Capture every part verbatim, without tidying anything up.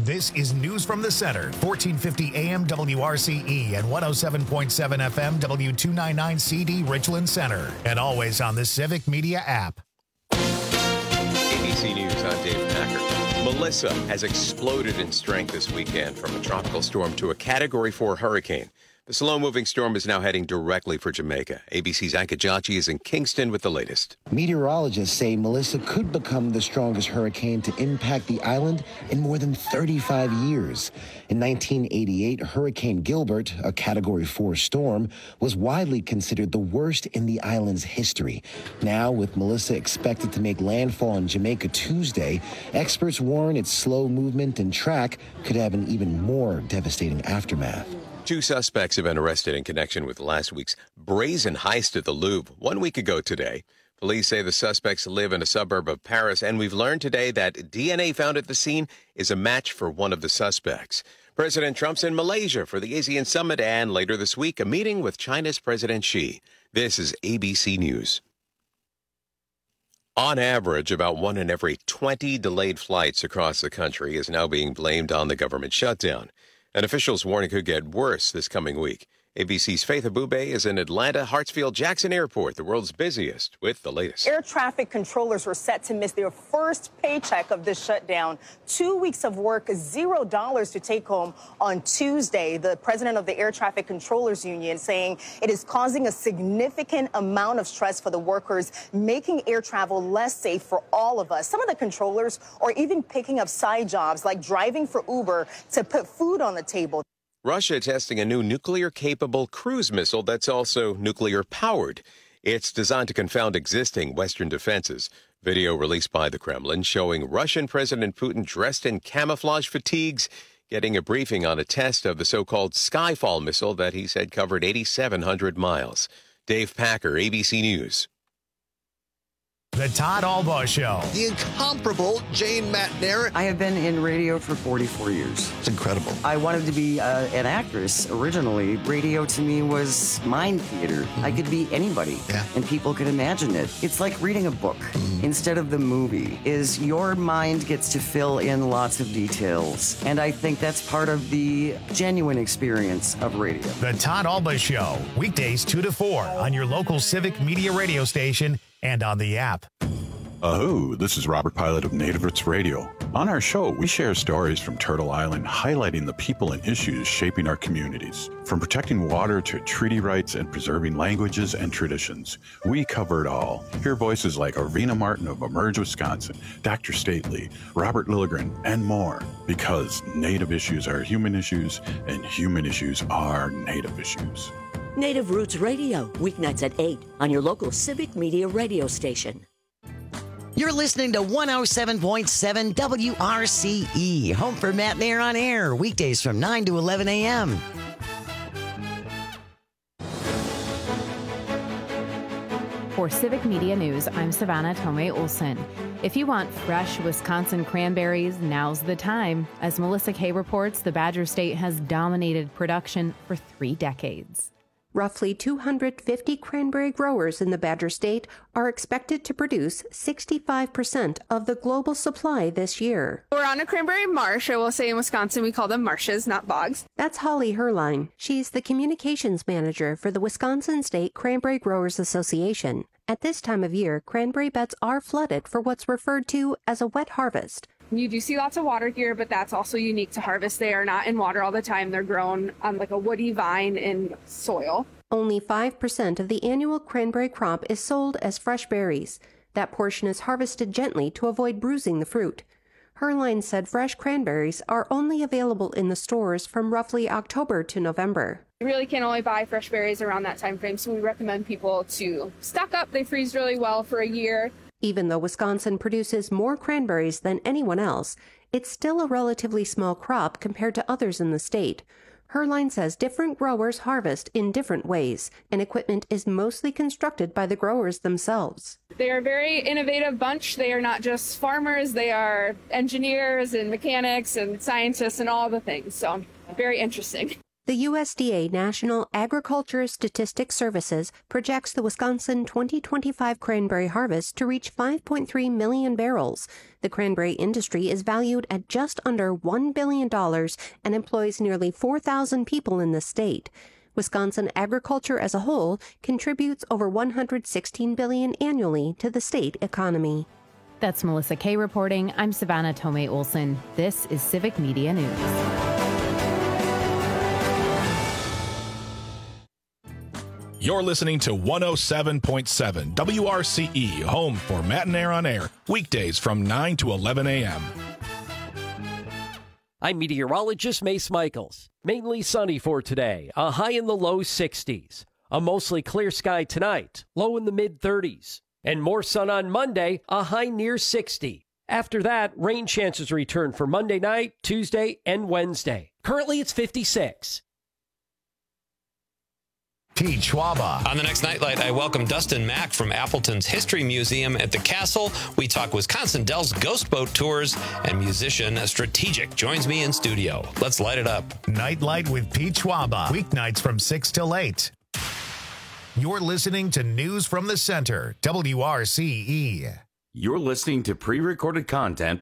This is News from the Center, fourteen fifty A M W R C E and one oh seven point seven F M W two ninety-nine C D Richland Center. And always on the Civic Media app. A B C News, I'm Dave Packer. Melissa has exploded in strength this weekend from a tropical storm to a Category four hurricane. The slow-moving storm is now heading directly for Jamaica. A B C's Anka Jachi is in Kingston with the latest. Meteorologists say Melissa could become the strongest hurricane to impact the island in more than thirty-five years. In nineteen eighty-eight, Hurricane Gilbert, a Category four storm, was widely considered the worst in the island's history. Now, with Melissa expected to make landfall in Jamaica Tuesday, experts warn its slow movement and track could have an even more devastating aftermath. Two suspects have been arrested in connection with last week's brazen heist at the Louvre one week ago today. Police say the suspects live in a suburb of Paris, and we've learned today that D N A found at the scene is a match for one of the suspects. President Trump's in Malaysia for the ASEAN Summit, and later this week, a meeting with China's President Xi. This is A B C News. On average, about one in every twenty delayed flights across the country is now being blamed on the government shutdown. And officials warn it could get worse this coming week. A B C's Faith Abube is in Atlanta Hartsfield-Jackson Airport, the world's busiest, with the latest. Air traffic controllers were set to miss their first paycheck of this shutdown. Two weeks of work, zero dollars to take home on Tuesday. The president of the Air Traffic Controllers Union saying it is causing a significant amount of stress for the workers, making air travel less safe for all of us. Some of the controllers are even picking up side jobs like driving for Uber to put food on the table. Russia testing a new nuclear-capable cruise missile that's also nuclear-powered. It's designed to confound existing Western defenses. Video released by the Kremlin showing Russian President Putin dressed in camouflage fatigues getting a briefing on a test of the so-called Skyfall missile that he said covered eighty-seven hundred miles. Dave Packer, A B C News. The Todd Albaugh Show. The incomparable Jane McNair. I have been in radio for forty-four years. It's incredible. I wanted to be uh, an actress originally. Radio to me was mind theater. Mm-hmm. I could be anybody, yeah. and people could imagine it. It's like reading a book mm-hmm. instead of the movie. Is your mind gets to fill in lots of details, and I think that's part of the genuine experience of radio. The Todd Albaugh Show, weekdays two to four on your local Civic Media radio station and on the app. Aho, this is Robert Pilot of Native Roots Radio. On our show, we share stories from Turtle Island, highlighting the people and issues shaping our communities. From protecting water to treaty rights and preserving languages and traditions, we cover it all. Hear voices like Arena Martin of Emerge, Wisconsin, Doctor Stately, Robert Lilligren, and more. Because Native issues are human issues, and human issues are Native issues. Native Roots Radio, weeknights at eight on your local Civic Media radio station. You're listening to one oh seven point seven W R C E, home for Matt Mayer on air, weekdays from nine to eleven a.m. For Civic Media News, I'm Savannah Tomei Olson. If you want fresh Wisconsin cranberries, now's the time. As Melissa Kay reports, the Badger State has dominated production for three decades. Roughly two hundred fifty cranberry growers in the Badger State are expected to produce sixty-five percent of the global supply this year. We're on a cranberry marsh. I will say in Wisconsin we call them marshes, not bogs. That's Holly Herline. She's the communications manager for the Wisconsin State Cranberry Growers Association. At this time of year, cranberry beds are flooded for what's referred to as a wet harvest. You do see lots of water here, but that's also unique to harvest. They are not in water all the time. They're grown on like a woody vine in soil. Only five percent of the annual cranberry crop is sold as fresh berries. That portion is harvested gently to avoid bruising the fruit. Herline said fresh cranberries are only available in the stores from roughly October to November. You really can only buy fresh berries around that time frame, so we recommend people to stock up. They freeze really well for a year. Even though Wisconsin produces more cranberries than anyone else, it's still a relatively small crop compared to others in the state. Herline says different growers harvest in different ways, and equipment is mostly constructed by the growers themselves. They are a very innovative bunch. They are not just farmers, they are engineers and mechanics and scientists and all the things, so very interesting. The U S D A National Agriculture Statistics Services projects the Wisconsin twenty twenty-five cranberry harvest to reach five point three million barrels. The cranberry industry is valued at just under one billion dollars and employs nearly four thousand people in the state. Wisconsin agriculture as a whole contributes over one hundred sixteen billion dollars annually to the state economy. That's Melissa Kay reporting. I'm Savannah Tomei Olson. This is Civic Media News. You're listening to one oh seven point seven W R C E, home for Matt and Air on Air, weekdays from nine to eleven a.m. I'm meteorologist Mace Michaels. Mainly sunny for today, a high in the low sixties. A mostly clear sky tonight, low in the mid thirties. And more sun on Monday, a high near sixty. After that, rain chances return for Monday night, Tuesday, and Wednesday. Currently, it's fifty-six. Pete Schwaba. On the next Nightlight, I welcome Dustin Mack from Appleton's History Museum at the Castle. We talk Wisconsin Dells Ghost Boat Tours, and musician Strategic joins me in studio. Let's light it up. Nightlight with Pete Schwaba. Weeknights from six till eight. You're listening to News from the Center, W R C E. You're listening to pre-recorded content.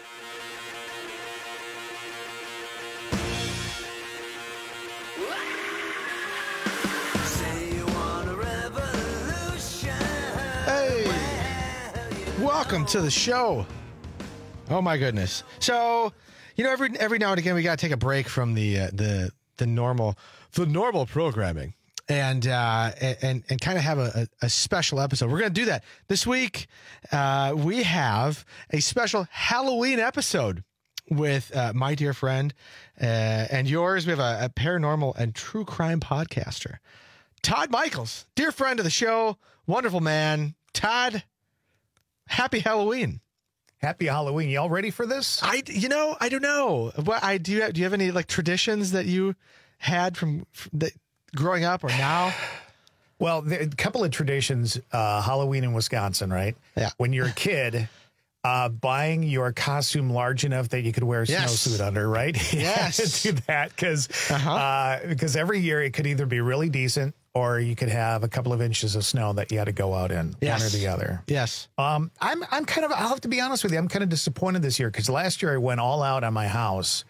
Welcome to the show. Oh my goodness! So, you know, every every now and again we got to take a break from the uh, the the normal the normal programming and uh, and and kind of have a, a special episode. We're going to do that this week. Uh, we have a special Halloween episode with uh, my dear friend uh, and yours. We have a, a paranormal and true crime podcaster, Todd Michaels, dear friend of the show, wonderful man, Todd. Happy Halloween. Happy Halloween. Y'all ready for this? I, you know, I don't know. What I do. You, do you have any like traditions that you had from, from that growing up or now? Well, there, a couple of traditions. Uh, Halloween in Wisconsin, right? Yeah. When you're a kid, uh, buying your costume large enough that you could wear a yes. snowsuit under, right? Yes. Do that because uh-huh. uh, because every year it could either be really decent, or you could have a couple of inches of snow that you had to go out in, yes. one or the other. Yes. Um, I'm I'm kind of, I'll have to be honest with you, I'm kind of disappointed this year because last year I went all out on my house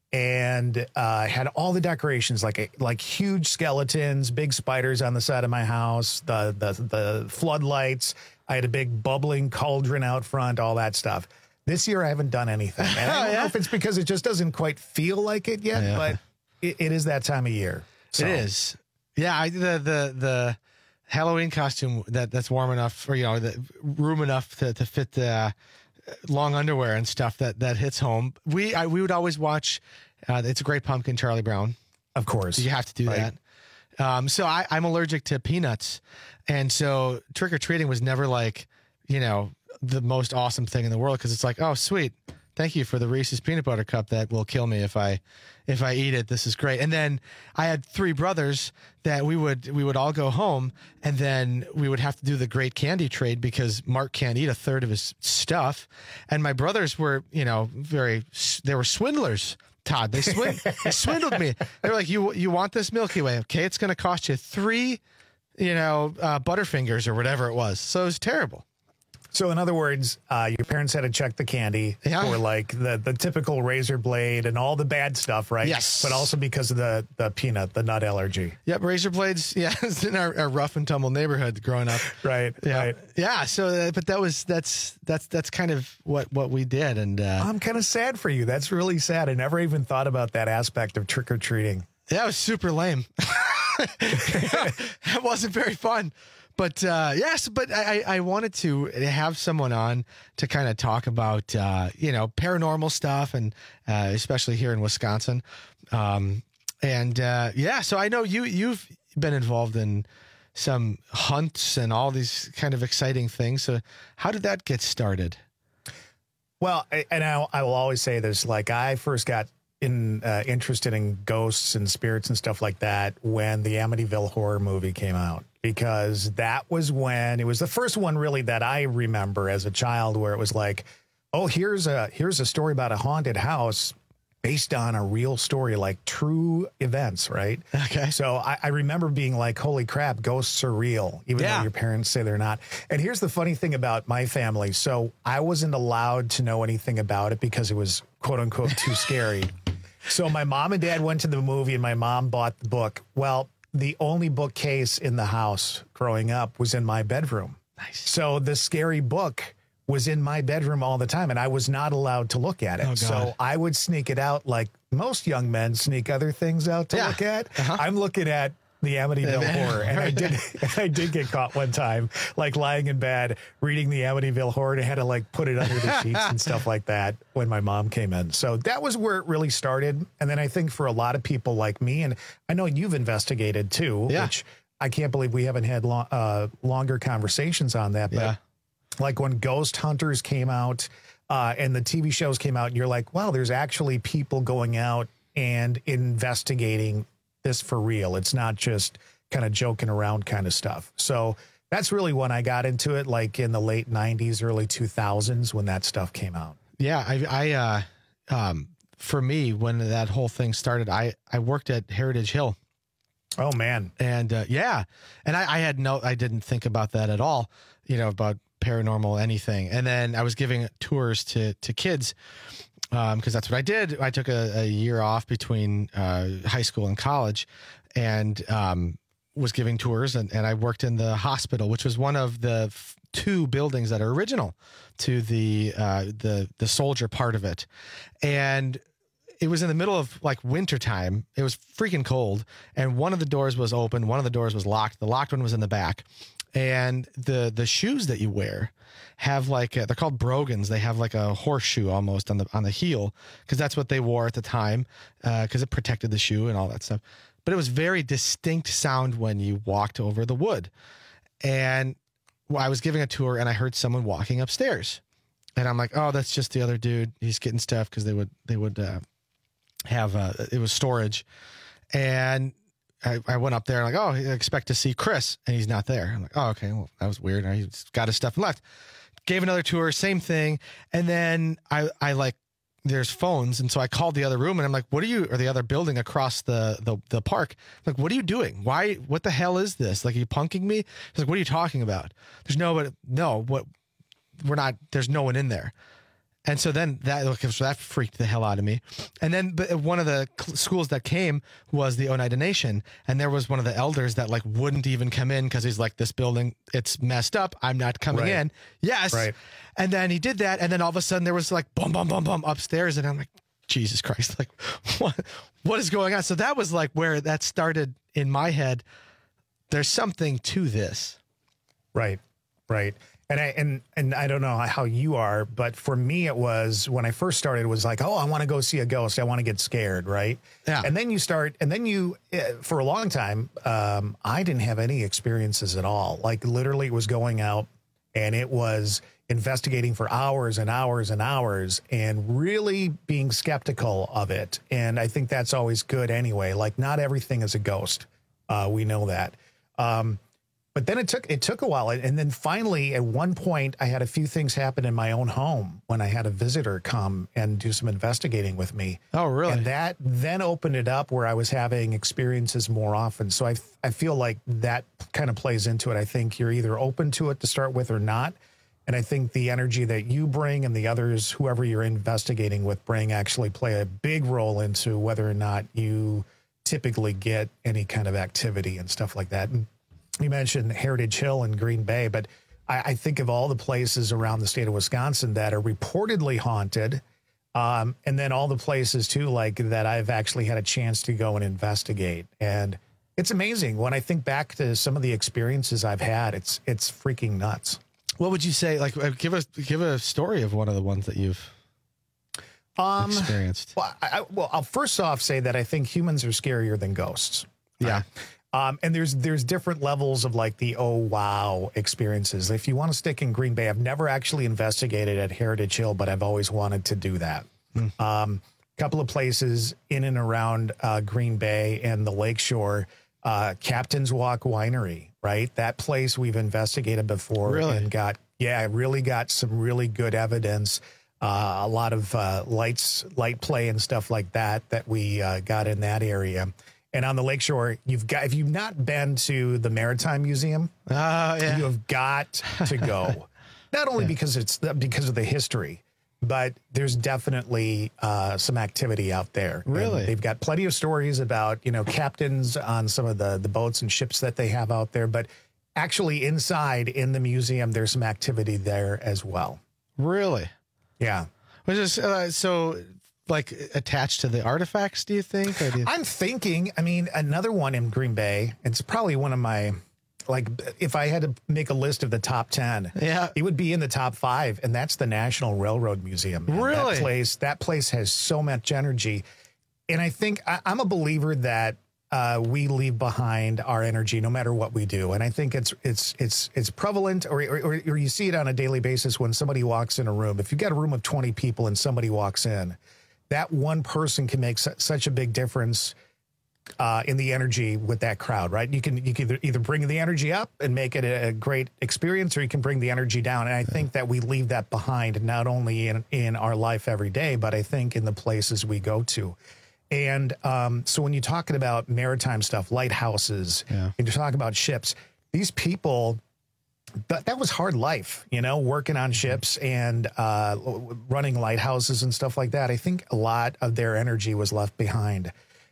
and uh, had all the decorations, like like huge skeletons, big spiders on the side of my house, the the the floodlights. I had a big bubbling cauldron out front, all that stuff. This year I haven't done anything. And I don't yeah. know if it's because it just doesn't quite feel like it yet, yeah. but it, it is that time of year. So. It is. Yeah, I, the the the Halloween costume that that's warm enough, or you know, the room enough to to fit the uh, long underwear and stuff that that hits home. We I, we would always watch. Uh, it's a Great Pumpkin, Charlie Brown. Of course, you have to do right. that. Um, so I, I'm allergic to peanuts, and so trick or treating was never like, you know, the most awesome thing in the world because it's like, oh sweet, thank you for the Reese's peanut butter cup that will kill me if I. If I eat it, this is great. And then I had three brothers that we would we would all go home, and then we would have to do the great candy trade because Mark can't eat a third of his stuff. And my brothers were, you know, very they were swindlers. Todd, they, swin- they swindled me. They were like, "You you want this Milky Way? Okay, it's going to cost you three, you know, uh, Butterfingers or whatever it was." So it was terrible. So in other words, uh, your parents had to check the candy yeah. for like the, the typical razor blade and all the bad stuff, right? Yes. But also because of the, the peanut, the nut allergy. Yep, razor blades. Yeah, it's in our, our rough and tumble neighborhood growing up. right. Yeah. Right. Yeah. So, uh, but that was that's that's that's kind of what what we did, and uh, I'm kind of sad for you. That's really sad. I never even thought about that aspect of trick or treating. That was super lame. That wasn't very fun. But uh, yes, but I, I wanted to have someone on to kind of talk about, uh, you know, paranormal stuff, and uh, especially here in Wisconsin. Um, and uh, yeah, so I know you, you've been involved in some hunts and all these kind of exciting things. So how did that get started? Well, I, and I, I will always say this, like I first got in uh, interested in ghosts and spirits and stuff like that when the Amityville Horror movie came out. Because that was when it was the first one really that I remember as a child where it was like, oh, here's a here's a story about a haunted house based on a real story, like true events, right? Okay. So I, I remember being like, holy crap, ghosts are real, even Yeah. though your parents say they're not. And here's the funny thing about my family. So I wasn't allowed to know anything about it because it was quote unquote too scary. So my mom and dad went to the movie and my mom bought the book. Well, the only bookcase in the house growing up was in my bedroom. Nice. So the scary book was in my bedroom all the time and I was not allowed to look at it. Oh, so I would sneak it out like most young men sneak other things out to Yeah. look at. Uh-huh. I'm looking at the Amityville Yeah. Horror. And I did and I did get caught one time, like lying in bed reading the Amityville Horror, and I had to like put it under the sheets and stuff like that when my mom came in. So that was where it really started. And then I think for a lot of people like me, and I know you've investigated too, Yeah. which I can't believe we haven't had lo- uh, longer conversations on that. But Yeah. like when Ghost Hunters came out uh, and the T V shows came out, and you're like, wow, there's actually people going out and investigating this for real. It's not just kind of joking around kind of stuff. So that's really when I got into it, like in the late nineties, early two thousands, when that stuff came out. Yeah, I, I, uh, um, for me, when that whole thing started, I, I worked at Heritage Hill. Oh man. And, uh, yeah, and I, I had no, I didn't think about that at all, you know, about paranormal, anything. And then I was giving tours to, to kids, um, cause that's what I did. I took a, a year off between, uh, high school and college and, um, was giving tours and, and I worked in the hospital, which was one of the f- two buildings that are original to the, uh, the, the soldier part of it. And it was in the middle of like winter time. It was freaking cold. And one of the doors was open. One of the doors was locked. The locked one was in the back. And the, the shoes that you wear have like, a, they're called brogans. They have like a horseshoe almost on the, on the heel. Cause that's what they wore at the time. Uh, cause it protected the shoe and all that stuff. But it was very distinct sound when you walked over the wood. And well, I was giving a tour and I heard someone walking upstairs and I'm like, oh, that's just the other dude. He's getting stuff. Cause they would, they would, uh, have, uh, it was storage. And I, I went up there and like, oh, I expect to see Chris and he's not there. I'm like, oh, okay. Well, that was weird. He got his stuff and left. Gave another tour, same thing. And then I, I like, there's phones. And so I called the other room and I'm like, what are you, or the other building across the, the, the park? I'm like, what are you doing? Why, what the hell is this? Like, are you punking me? He's like, what are you talking about? There's no, but no, what we're not, there's no one in there. And so then that, okay, so that freaked the hell out of me. And then but one of the cl- schools that came was the Oneida Nation. And there was one of the elders that like wouldn't even come in because he's like, this building, it's messed up. I'm not coming Right. in. Yes. Right. And then he did that. And then all of a sudden there was like boom, boom, boom, boom upstairs. And I'm like, Jesus Christ, like what, what is going on? So that was like where that started in my head. There's something to this. Right. Right. And I and and I don't know how you are, but for me it was when I first started, it was like, oh, I want to go see a ghost. I want to get scared, right? Yeah. And then you start, and then you, uh, for a long time, um, I didn't have any experiences at all. Like literally, it was going out, and it was investigating for hours and hours and hours, and really being skeptical of it. And I think that's always good anyway. Like not everything is a ghost. Uh, we know that. Um, But then it took it took a while. And then finally, at one point, I had a few things happen in my own home when I had a visitor come and do some investigating with me. Oh, really? And that then opened it up where I was having experiences more often. So I, I feel like that kind of plays into it. I think you're either open to it to start with or not. And I think the energy that you bring and the others, whoever you're investigating with, bring actually play a big role into whether or not you typically get any kind of activity and stuff like that. And you mentioned Heritage Hill in Green Bay, but I, I think of all the places around the state of Wisconsin that are reportedly haunted. Um, and then all the places too, like that I've actually had a chance to go and investigate. And it's amazing when I think back to some of the experiences I've had, it's, it's freaking nuts. What would you say? Like give us, give a story of one of the ones that you've um, experienced. Well, I, well, I'll first off say that I think humans are scarier than ghosts. Yeah. Um, and there's there's different levels of like the oh wow experiences. If you want to stick in Green Bay, I've never actually investigated at Heritage Hill, but I've always wanted to do that. Hmm. Um, couple of places in and around uh, Green Bay and the Lakeshore, uh, Captain's Walk Winery, right? That place we've investigated before Really? and got yeah, really got some really good evidence uh, a lot of uh, lights, light play and stuff like that that we uh, got in that area. And on the lakeshore, you've got, if you've not been to the Maritime Museum, uh, yeah. you have got to go. Not only yeah. because it's because of the history, but there's definitely uh, some activity out there. Really? And they've got plenty of stories about, you know, captains on some of the, the boats and ships that they have out there. But actually inside in the museum, there's some activity there as well. Really? Yeah. Which is uh, so... like attached to the artifacts, do you think? Or do you... I'm thinking, I mean, another one in Green Bay, it's probably one of my, like, if I had to make a list of the top ten, yeah, it would be in the top five, and that's the National Railroad Museum. Man. Really? That place, that place has so much energy. And I think I, I'm a believer that uh, we leave behind our energy no matter what we do. And I think it's it's it's it's prevalent, or, or, or you see it on a daily basis when somebody walks in a room. If you've got a room of twenty people and somebody walks in, that one person can make su- such a big difference uh, in the energy with that crowd, right? You can you can either, either bring the energy up and make it a, a great experience, or you can bring the energy down. And I think that we leave that behind, not only in, in our life every day, but I think in the places we go to. And um, so when you're talking about maritime stuff, lighthouses, yeah. and you're talking about ships, these people... But that was hard life, you know, working on ships and uh, running lighthouses and stuff like that. I think a lot of their energy was left behind.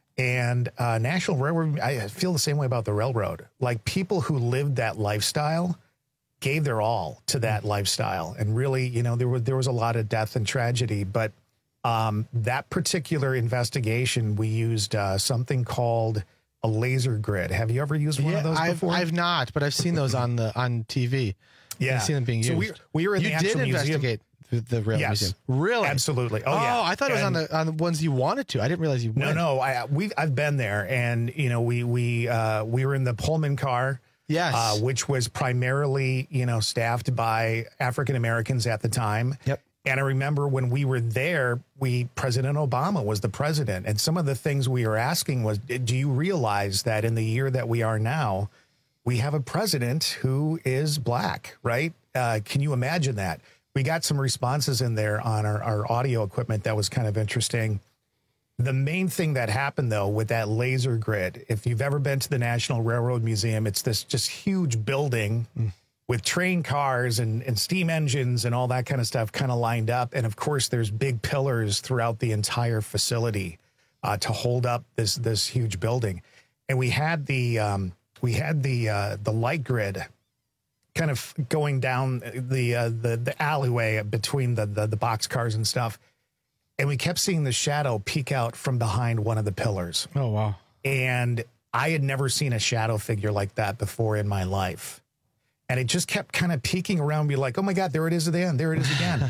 And uh, National Railroad, I feel the same way about the railroad. Like, people who lived that lifestyle gave their all to that lifestyle. And really, you know, there was, there was a lot of death and tragedy. But um, that particular investigation, we used uh, something called a laser grid. Have you ever used one yeah, of those I've, before? I've not, but I've seen those on the on T V. Yeah, I've seen them being used. So we, we were in you the actual did museum. investigate the, the rail yes, museum. Really? Absolutely. Oh, oh yeah. I thought it was and, on the on the ones you wanted to. I didn't realize you. No, went. no. I we I've been there, and you know, we we uh, we were in the Pullman car. Yes, uh, which was primarily, you know, staffed by African Americans at the time. Yep. And I remember when we were there, we President Obama was the president. And some of the things we were asking was, do you realize that in the year that we are now, we have a president who is black, right? Uh, can you imagine that? We got some responses in there on our, our audio equipment that was kind of interesting. The main thing that happened, though, with that laser grid, if you've ever been to the National Railroad Museum, it's this just huge building mm. with train cars and, and steam engines and all that kind of stuff kind of lined up. And of course, there's big pillars throughout the entire facility uh, to hold up this this huge building. And we had the um, we had the uh, the light grid kind of going down the uh, the the alleyway between the, the the box cars and stuff. And we kept seeing the shadow peek out from behind one of the pillars. Oh, wow. And I had never seen a shadow figure like that before in my life. And it just kept kind of peeking around, be like, oh my God, there it is again. There it is again.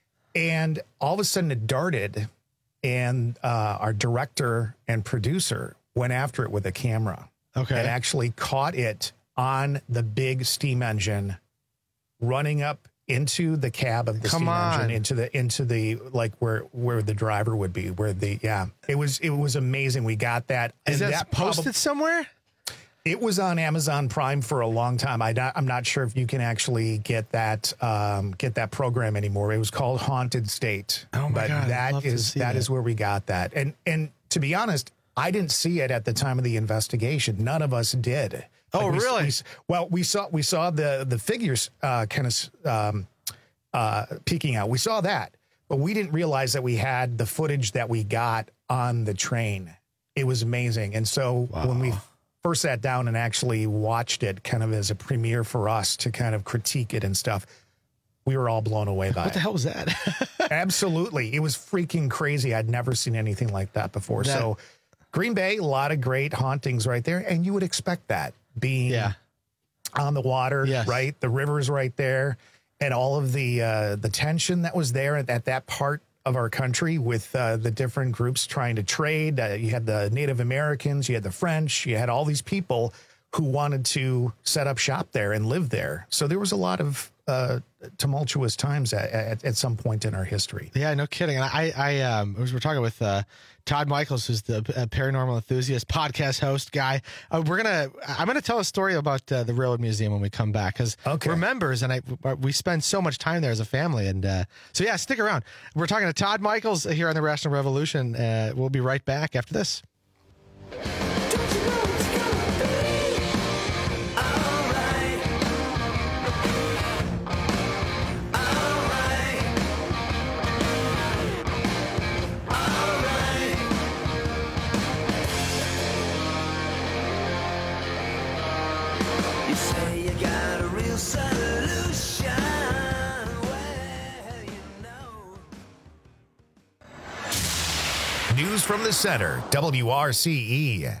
And all of a sudden it darted, and uh, our director and producer went after it with a camera. Okay. And actually caught it on the big steam engine running up into the cab of the Come steam on. engine, into the into the like where where the driver would be, where the yeah. It was it was amazing. We got that. Is and that, that posted prob- somewhere? It was on Amazon Prime for a long time. I not, I'm not sure if you can actually get that um, get that program anymore. It was called Haunted State. Oh my but God, I'd that love to is see that that. is where we got that. And and to be honest, I didn't see it at the time of the investigation. None of us did. Oh, Like we- really? we- well, we saw we saw the the figures uh, kind of um, uh, peeking out. We saw that, but we didn't realize that we had the footage that we got on the train. It was amazing. And so Wow. when we first sat down and actually watched it kind of as a premiere for us to kind of critique it and stuff, we were all blown away by What the it. hell was that? Absolutely. It was freaking crazy. I'd never seen anything like that before. That- So Green Bay, a lot of great hauntings right there. And you would expect that being Yeah. on the water, Yes. right? The river's right there. And all of the uh, the tension that was there at, at that part of our country with uh, the different groups trying to trade. Uh, you had the Native Americans, you had the French, you had all these people who wanted to set up shop there and live there. So there was a lot of uh, tumultuous times at, at, at some point in our history. Yeah, no kidding. And I, I, um, we were talking with uh, Todd Michaels, who's the uh, paranormal enthusiast, podcast host guy. Uh, we're gonna, I'm gonna tell a story about uh, the Railroad Museum when we come back because okay. we're members and I, we spend so much time there as a family. And uh, so yeah, stick around. We're talking to Todd Michaels here on the Rational Revolution. Uh, we'll be right back after this. News from the center, W R C E.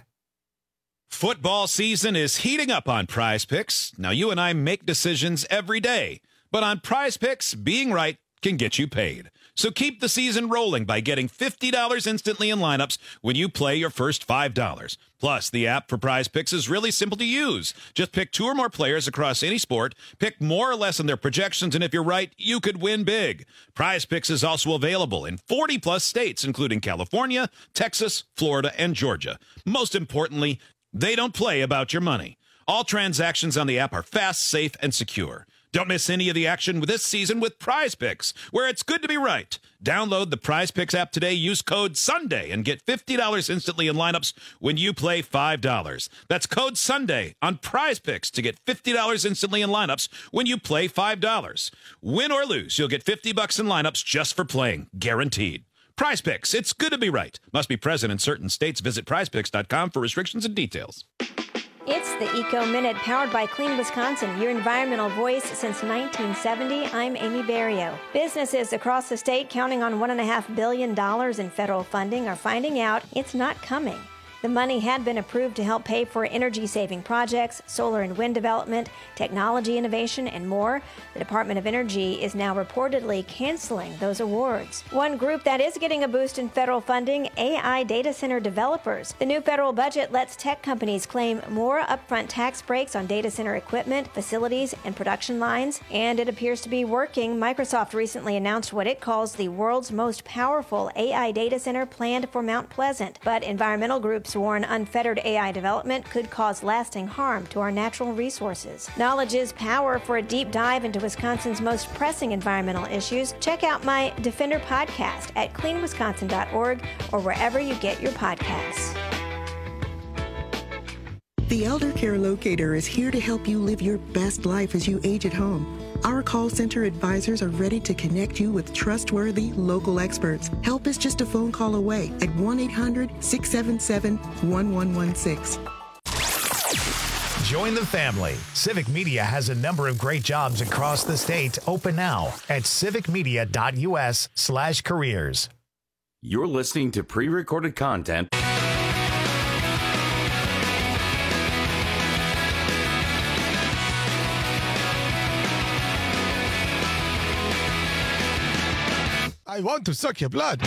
Football season is heating up on Prize Picks. Now, you and I make decisions every day, but on Prize Picks, being right can get you paid. So keep the season rolling by getting fifty dollars instantly in lineups when you play your first five dollars. Plus, the app for Prize Picks is really simple to use. Just pick two or more players across any sport, pick more or less in their projections, and if you're right, you could win big. Prize Picks is also available in forty plus states, including California, Texas, Florida, and Georgia. Most importantly, they don't play about your money. All transactions on the app are fast, safe, and secure. Don't miss any of the action with this season with Prize Picks, where it's good to be right. Download the Prize Picks app today, use code SUNDAY, and get fifty dollars instantly in lineups when you play five dollars. That's code SUNDAY on Prize Picks to get fifty dollars instantly in lineups when you play five dollars. Win or lose, you'll get fifty bucks in lineups just for playing, guaranteed. Prize Picks, it's good to be right. Must be present in certain states. Visit prize picks dot com for restrictions and details. It's the Eco Minute, powered by Clean Wisconsin, your environmental voice since nineteen seventy. I'm Amy Barrio. Businesses across the state counting on one point five billion dollars in federal funding are finding out it's not coming. The money had been approved to help pay for energy-saving projects, solar and wind development, technology innovation, and more. The Department of Energy is now reportedly canceling those awards. One group that is getting a boost in federal funding, A I data center developers. The new federal budget lets tech companies claim more upfront tax breaks on data center equipment, facilities, and production lines, and it appears to be working. Microsoft recently announced what it calls the world's most powerful A I data center planned for Mount Pleasant, but environmental groups warn unfettered A I development could cause lasting harm to our natural resources. Knowledge is power. For a deep dive into Wisconsin's most pressing environmental issues, check out my Defender podcast at clean wisconsin dot org or wherever you get your podcasts. The Elder Care Locator is here to help you live your best life as you age at home. Our call center advisors are ready to connect you with trustworthy local experts. Help is just a phone call away at one eight hundred six seven seven one one one six. Join the family. Civic Media has a number of great jobs across the state open now at civicmedia.us slash careers. You're listening to pre-recorded content. I want to suck your blood.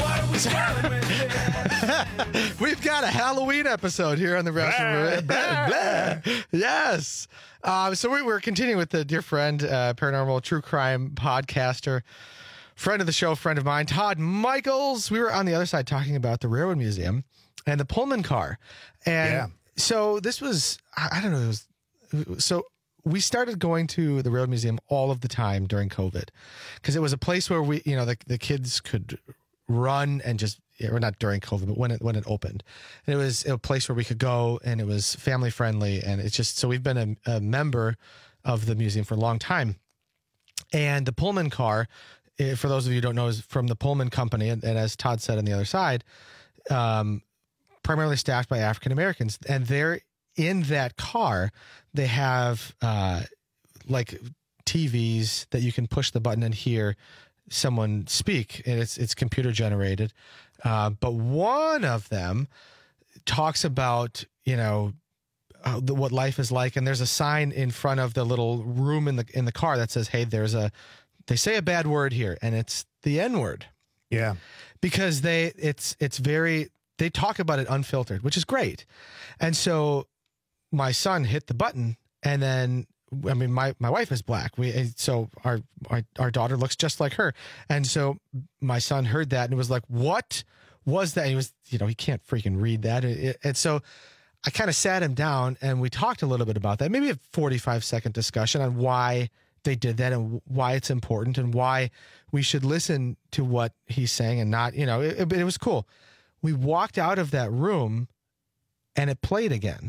We've got a Halloween episode here on the Rational. Blah, blah, blah. Yes. Uh, so we, we're continuing with the dear friend, uh, paranormal true crime podcaster, friend of the show, friend of mine, Todd Michaels. We were on the other side talking about the Railroad Museum and the Pullman car. And yeah. so this was, I, I don't know, it was, so we started going to the Railroad Museum all of the time during COVID because it was a place where we, you know, the, the kids could run and just, or not during COVID, but when it, when it opened. And it was a place where we could go and it was family friendly. And it's just, so we've been a, a member of the museum for a long time. And the Pullman car, for those of you who don't know, is from the Pullman Company. And, and as Todd said on the other side, um, primarily staffed by African Americans. And they're in that car, they have uh, like T Vs that you can push the button and hear someone speak, and it's it's computer generated. Uh, but one of them talks about, you know, uh, the, what life is like, and there's a sign in front of the little room in the in the car that says, "Hey, there's a," they say a bad word here, and it's the N word. Yeah, because they it's it's very they talk about it unfiltered, which is great, and so my son hit the button, and then I mean, my, my wife is black. We so our, our our daughter looks just like her, and so my son heard that and was like, "What was that?" And he was, you know, he can't freaking read that, and so I kind of sat him down and we talked a little bit about that. Maybe a forty-five second discussion on why they did that and why it's important and why we should listen to what he's saying and not, you know. It, it was cool. We walked out of that room, and it played again.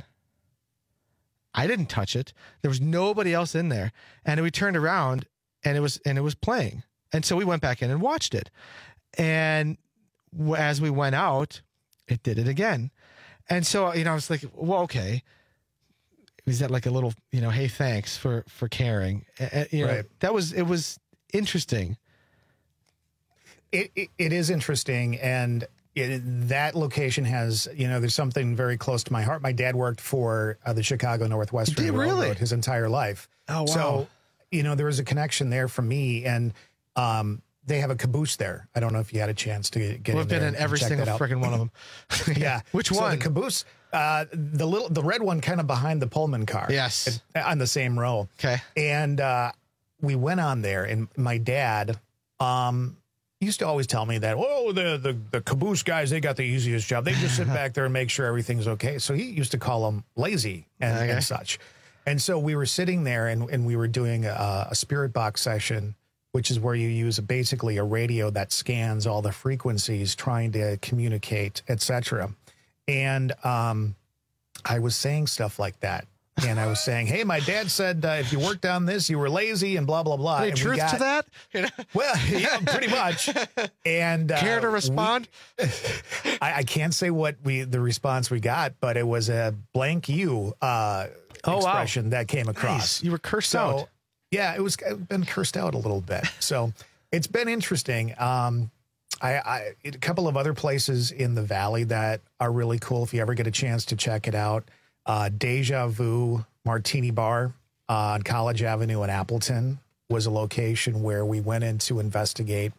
I didn't touch it. There was nobody else in there. And we turned around and it was, and it was playing. And so we went back in and watched it. And as we went out, it did it again. And so, you know, I was like, well, okay. Is that like a little, you know, hey, thanks for, for caring. Uh, you know, right. that was, it was interesting. It, it, it is interesting. And It, that location has, you know, there's something very close to my heart. My dad worked for uh, the Chicago Northwestern Did Railroad really? his entire life. Oh, wow. So, you know, there was a connection there for me. And um, they have a caboose there. I don't know if you had a chance to get We've in been there in and every check single that out. freaking one of them. Yeah. Which so one? the caboose, uh, the little, the red one kind of behind the Pullman car. Yes. It, on the same row. Okay. And uh, we went on there, and my dad, um, used to always tell me that, oh, the, the, the caboose guys, they got the easiest job. They just sit back there and make sure everything's okay. So he used to call them lazy and, Okay. and such. And so we were sitting there and, and we were doing a, a spirit box session, which is where you use basically a radio that scans all the frequencies trying to communicate, et cetera. And um, I was saying stuff like that. And I was saying, hey, my dad said uh, if you worked on this, you were lazy and blah, blah, blah. Any And we truth got- to that? Well, yeah, pretty much. And uh, Care to respond? we- I, I can't say what we the response we got, but it was a blank you uh, Oh, wow. expression that came across. Nice. You were cursed So, out. Yeah, it was I've been cursed out a little bit. So it's been interesting. Um, I, I a couple of other places in the valley that are really cool. If you ever get a chance to check it out. Uh, Deja Vu Martini Bar uh, on College Avenue in Appleton was a location where we went in to investigate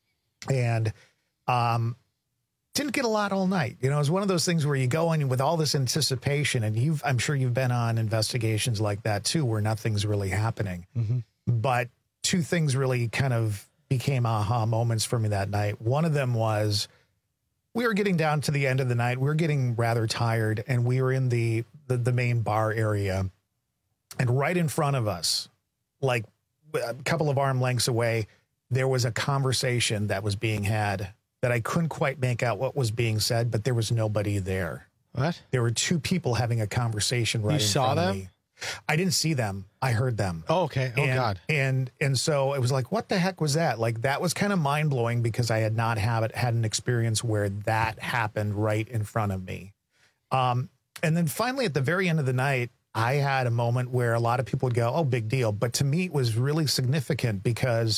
and um, didn't get a lot all night. You know, it was one of those things where you go in with all this anticipation, and you've, I'm sure you've been on investigations like that too, where nothing's really happening. Mm-hmm. But two things really kind of became aha moments for me that night. One of them was we were getting down to the end of the night. We were getting rather tired, and we were in the, the, the main bar area. And right in front of us, like a couple of arm lengths away, there was a conversation that was being had that I couldn't quite make out what was being said, but there was nobody there. What? There were two people having a conversation right You in saw front of them? me. I didn't see them. I heard them. Oh, okay. Oh, and, God. And and so it was like, what the heck was that? Like, that was kind of mind blowing because I had not have it, had an experience where that happened right in front of me. Um, and then finally, at the very end of the night, I had a moment where a lot of people would go, oh, big deal. But to me, it was really significant because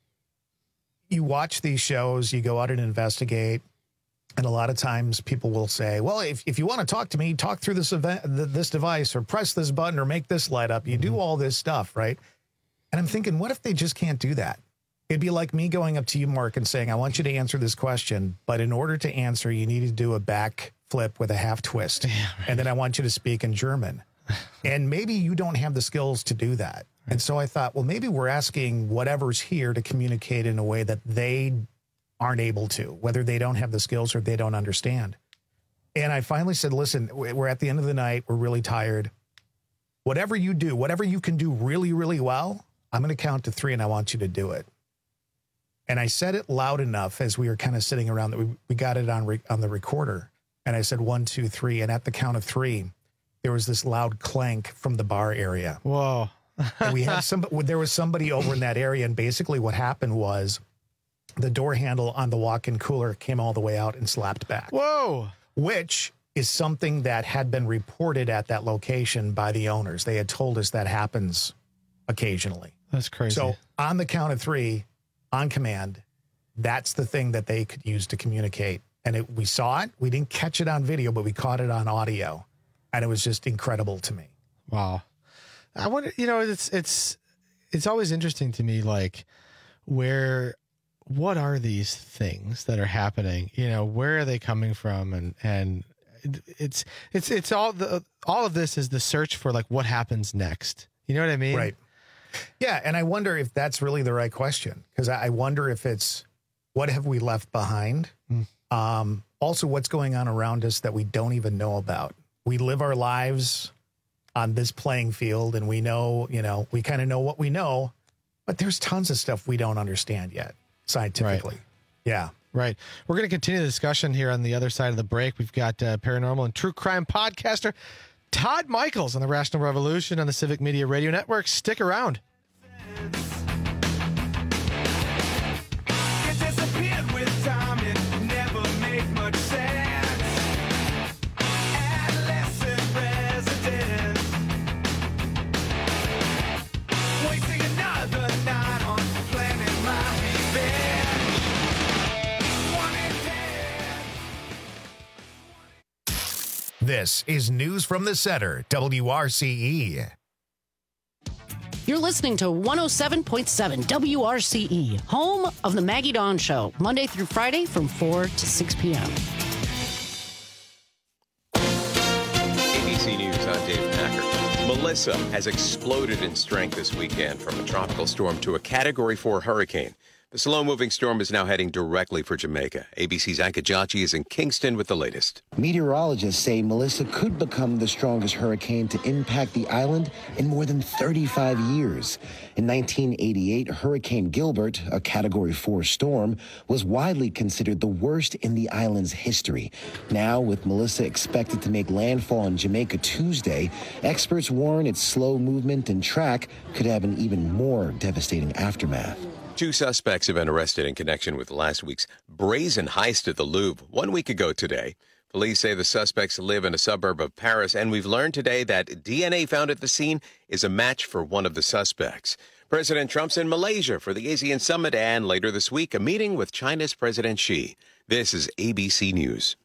you watch these shows, you go out and investigate. And a lot of times people will say, well, if, if you want to talk to me, talk through this event, this device, or press this button, or make this light up. You do all this stuff, right? And I'm thinking, what if they just can't do that? It'd be like me going up to you, Mark, and saying, I want you to answer this question, but in order to answer, you need to do a back flip with a half twist. Yeah, right. And then I want you to speak in German. And maybe you don't have the skills to do that. Right. And so I thought, well, maybe we're asking whatever's here to communicate in a way that they aren't able to, whether they don't have the skills or they don't understand. And I finally said, listen, we're at the end of the night. We're really tired. Whatever you do, whatever you can do really, really well, I'm going to count to three and I want you to do it. And I said it loud enough as we were kind of sitting around that we, we got it on, re, on the recorder. And I said, one, two, three. And at the count of three, there was this loud clank from the bar area. Whoa. And we had some, there was somebody over in that area. And basically what happened was the door handle on the walk-in cooler came all the way out and slapped back. Whoa. Which is something that had been reported at that location by the owners. They had told us that happens occasionally. That's crazy. So on the count of three, on command, that's the thing that they could use to communicate. And it, we saw it. We didn't catch it on video, but we caught it on audio. And it was just incredible to me. Wow. I wonder, you know, it's, it's, it's always interesting to me, like where, what are these things that are happening? You know, where are they coming from? And, and it's, it's, it's all the, all of this is the search for like what happens next. You know what I mean? Right. Yeah, and I wonder if that's really the right question, because I wonder if it's what have we left behind? Mm. Um, also, what's going on around us that we don't even know about? We live our lives on this playing field, and we know, you know, we kind of know what we know, but there's tons of stuff we don't understand yet scientifically. Right. Yeah. Right. We're going to continue the discussion here on the other side of the break. We've got uh, paranormal and true crime podcaster Todd Michaels on the Rational Revolution on the Civic Media Radio Network. Stick around. This is News from the Center, W R C E. You're listening to one oh seven point seven W R C E, home of the Maggie Dawn Show, Monday through Friday from four to six p.m. A B C News, I'm Dave Packer. Melissa has exploded in strength this weekend from a tropical storm to a Category four hurricane. The slow-moving storm is now heading directly for Jamaica. A B C's Anka Jachi is in Kingston with the latest. Meteorologists say Melissa could become the strongest hurricane to impact the island in more than thirty-five years. In nineteen eighty-eight, Hurricane Gilbert, a Category four storm, was widely considered the worst in the island's history. Now, with Melissa expected to make landfall in Jamaica Tuesday, experts warn its slow movement and track could have an even more devastating aftermath. Two suspects have been arrested in connection with last week's brazen heist at the Louvre one week ago today. Police say the suspects live in a suburb of Paris, and we've learned today that D N A found at the scene is a match for one of the suspects. President Trump's in Malaysia for the ASEAN Summit, and later this week, a meeting with China's President Xi. This is A B C News.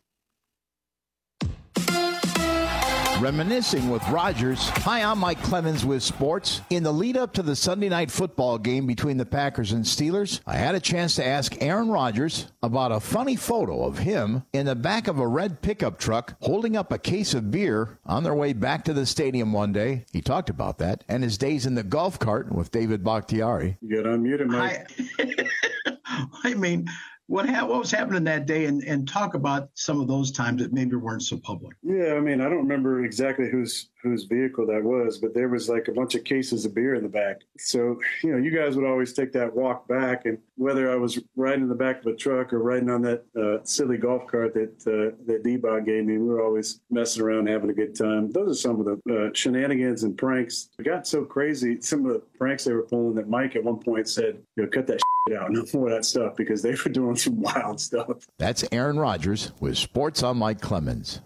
Reminiscing with Rogers. Hi, I'm Mike Clemens with sports. In the lead up to the Sunday night football game between the Packers and Steelers, I had a chance to ask Aaron Rodgers about a funny photo of him in the back of a red pickup truck holding up a case of beer on their way back to the stadium one day. He talked about that and his days in the golf cart with David Bakhtiari. You got unmuted, Mike. I, I mean, What, ha- what was happening that day, and, and talk about some of those times that maybe weren't so public. Yeah, I mean, I don't remember exactly whose whose vehicle that was, but there was like a bunch of cases of beer in the back. So, you know, you guys would always take that walk back, and whether I was riding in the back of a truck or riding on that uh, silly golf cart that uh, that D-Bot gave me, we were always messing around, having a good time. Those are some of the uh, shenanigans and pranks. It got so crazy, some of the pranks they were pulling, that Mike at one point said, you know, cut that shit out, no more of that stuff, because they were doing some wild stuff. That's Aaron Rodgers with Sports on Mike Clemens.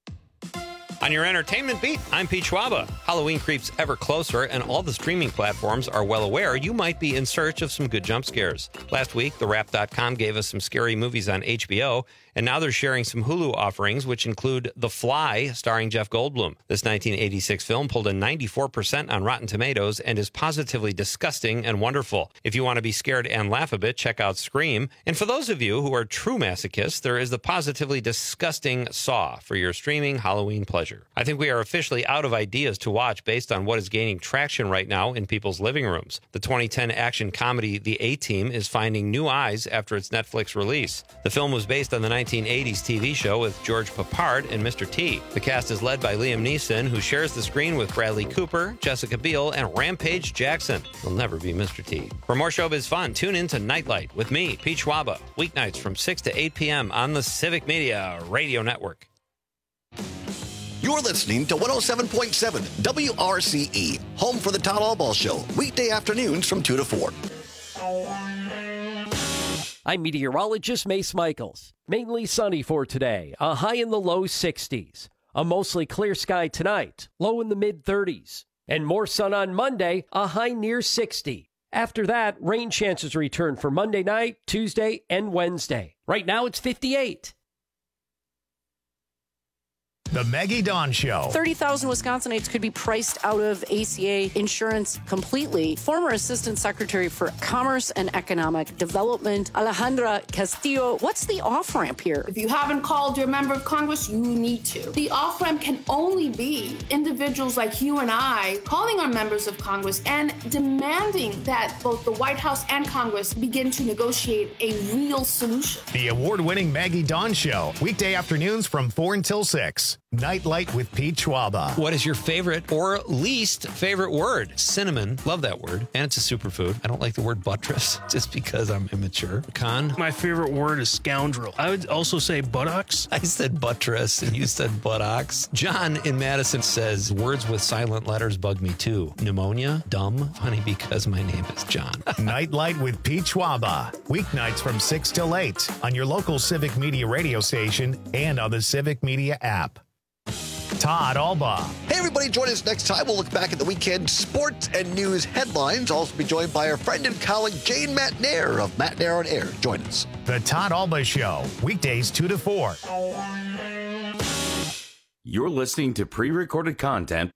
On your entertainment beat, I'm Pete Schwaba. Halloween creeps ever closer, and all the streaming platforms are well aware you might be in search of some good jump scares. Last week, the wrap dot com gave us some scary movies on H B O, and now they're sharing some Hulu offerings, which include The Fly, starring Jeff Goldblum. This nineteen eighty-six film pulled a ninety-four percent on Rotten Tomatoes and is positively disgusting and wonderful. If you want to be scared and laugh a bit, check out Scream. And for those of you who are true masochists, there is the positively disgusting Saw for your streaming Halloween pleasure. I think we are officially out of ideas to watch based on what is gaining traction right now in people's living rooms. The twenty ten action comedy The A-Team is finding new eyes after its Netflix release. The film was based on the nineteen eighties T V show with George Papard and Mister T. The cast is led by Liam Neeson, who shares the screen with Bradley Cooper, Jessica Biel, and Rampage Jackson. He'll never be Mister T. For more showbiz fun, tune in to Nightlight with me, Pete Schwaba, weeknights from six to eight p.m. on the Civic Media Radio Network. You're listening to one oh seven point seven W R C E, home for the Todd Albaugh Show, weekday afternoons from two to four. I'm meteorologist Mace Michaels. Mainly sunny for today, a high in the low sixties. A mostly clear sky tonight, low in the mid thirties. And more sun on Monday, a high near sixty. After that, rain chances return for Monday night, Tuesday, and Wednesday. Right now it's fifty-eight. The Maggie Dawn Show. thirty thousand Wisconsinites could be priced out of A C A insurance completely. Former Assistant Secretary for Commerce and Economic Development, Alejandra Castillo, what's the off-ramp here? If you haven't called your member of Congress, you need to. The off-ramp can only be individuals like you and I calling our members of Congress and demanding that both the White House and Congress begin to negotiate a real solution. The award-winning Maggie Dawn Show. Weekday afternoons from four until six. Nightlight with Pete Schwaba. What is your favorite or least favorite word? Cinnamon. Love that word. And it's a superfood. I don't like the word buttress just because I'm immature. Con. My favorite word is scoundrel. I would also say buttocks. I said buttress and you said buttocks. John in Madison says words with silent letters bug me too. Pneumonia. Dumb. Funny because my name is John. Nightlight with Pete Schwaba. Weeknights from six till eight on your local Civic Media radio station and on the Civic Media app. Todd Alba. Hey, everybody, join us next time. We'll look back at the weekend sports and news headlines. Also be joined by our friend and colleague, Jane McNair of McNair on Air. Join us. The Todd Alba Show, weekdays two to four. You're listening to pre-recorded content.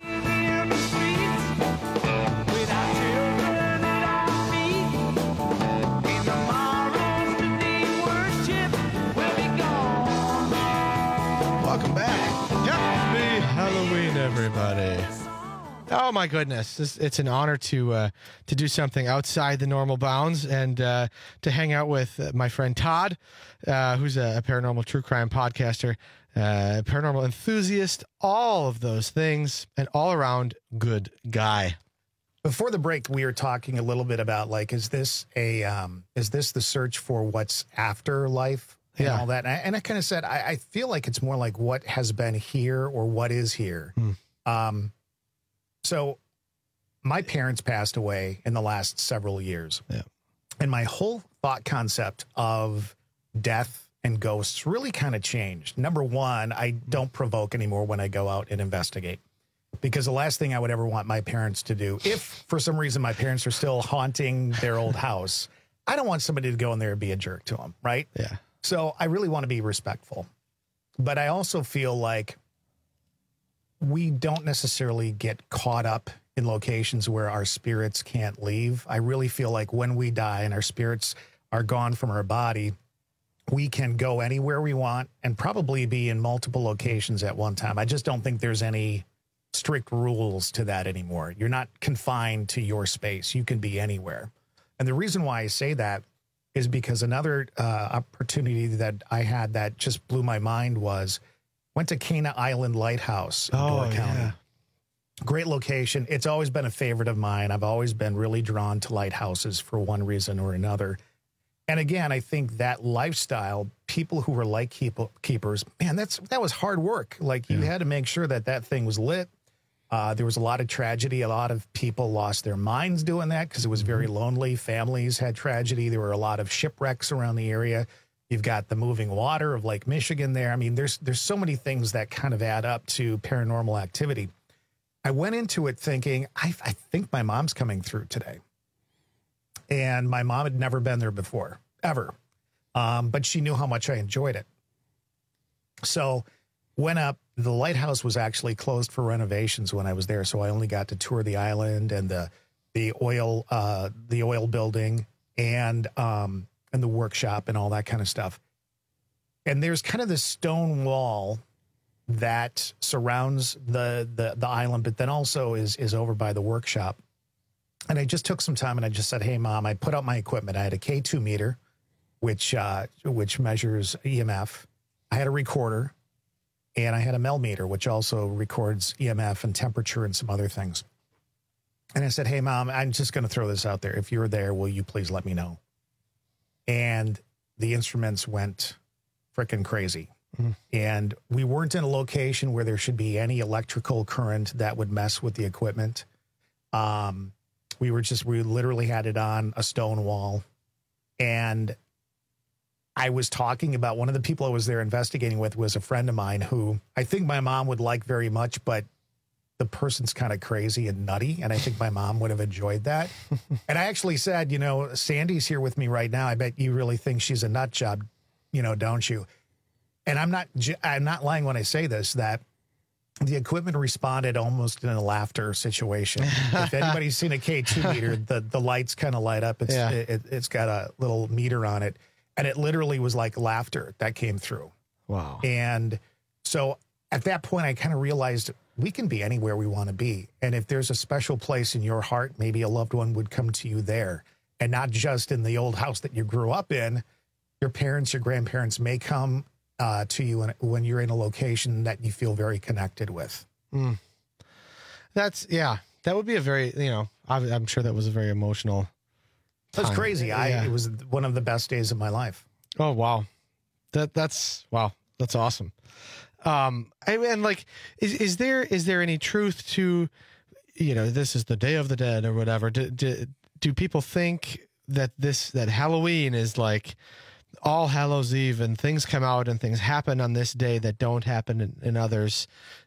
Welcome back. Happy Halloween, everybody. Oh my goodness, this, it's an honor to uh, to do something outside the normal bounds and uh, to hang out with uh, my friend Todd, uh, who's a, a paranormal true crime podcaster, uh, paranormal enthusiast, all of those things, an all-around good guy. Before the break, we were talking a little bit about like, is this a um, is this the search for what's after life? And Yeah. all that. And I, and I kind of said, I, I feel like it's more like what has been here or what is here. Hmm. Um, so my parents passed away in the last several years. Yeah. And my whole thought concept of death and ghosts really kind of changed. Number one, I don't provoke anymore when I go out and investigate. Because the last thing I would ever want my parents to do, if for some reason my parents are still haunting their old house, I don't want somebody to go in there and be a jerk to them, right? Yeah. So I really want to be respectful. But I also feel like we don't necessarily get caught up in locations where our spirits can't leave. I really feel like when we die and our spirits are gone from our body, we can go anywhere we want and probably be in multiple locations at one time. I just don't think there's any strict rules to that anymore. You're not confined to your space. You can be anywhere. And the reason why I say that is because another uh, opportunity that I had that just blew my mind was went to Cana Island Lighthouse in Oh, Door County. yeah. Great location. It's always been a favorite of mine. I've always been really drawn to lighthouses for one reason or another. And again, I think that lifestyle, people who were light keep- keepers, man, that's that was hard work. Like you had to make sure that that thing was lit. Uh, there was a lot of tragedy. A lot of people lost their minds doing that because it was very lonely. Families had tragedy. There were a lot of shipwrecks around the area. You've got the moving water of Lake Michigan there. I mean, there's there's so many things that kind of add up to paranormal activity. I went into it thinking, I, I think my mom's coming through today. And my mom had never been there before, ever. Um, but she knew how much I enjoyed it. So went up. The lighthouse was actually closed for renovations when I was there, so I only got to tour the island and the the oil uh, the oil building and um, and the workshop and all that kind of stuff. And there's kind of this stone wall that surrounds the the the island, but then also is is over by the workshop. And I just took some time and I just said, "Hey, Mom," I put out my equipment. I had a K two meter, which uh, which measures E M F. I had a recorder. And I had a Mel meter, which also records E M F and temperature and some other things. And I said, "Hey, Mom, I'm just going to throw this out there. If you're there, will you please let me know?" And the instruments went freaking crazy. Mm. And we weren't in a location where there should be any electrical current that would mess with the equipment. Um, we were just, we literally had it on a stone wall. And I was talking about one of the people I was there investigating with was a friend of mine who I think my mom would like very much, but the person's kind of crazy and nutty. And I think my mom would have enjoyed that. And I actually said, you know, Sandy's here with me right now. I bet you really think she's a nut job, you know, don't you? And I'm not, I'm not lying when I say this, that the equipment responded almost in a laughter situation. If anybody's seen a K two meter, the, the lights kind of light up. It's Yeah. it, it's got a little meter on it, and it literally was like laughter that came through. Wow. And so at that point, I kind of realized we can be anywhere we want to be. And if there's a special place in your heart, maybe a loved one would come to you there, and not just in the old house that you grew up in. Your parents, your grandparents may come uh, to you when, when you're in a location that you feel very connected with. Mm. That's, yeah, that would be a very, you know, I'm, I'm sure that was a very emotional. That's time. crazy. I, Yeah. it was one of the best days of my life. Oh, wow. That that's, wow. That's awesome. Um, I and like, is, is there, is there any truth to, you know, this is the Day of the Dead or whatever? Do, do, do people think that this, that Halloween is like All Hallows Eve and things come out and things happen on this day that don't happen in, in others?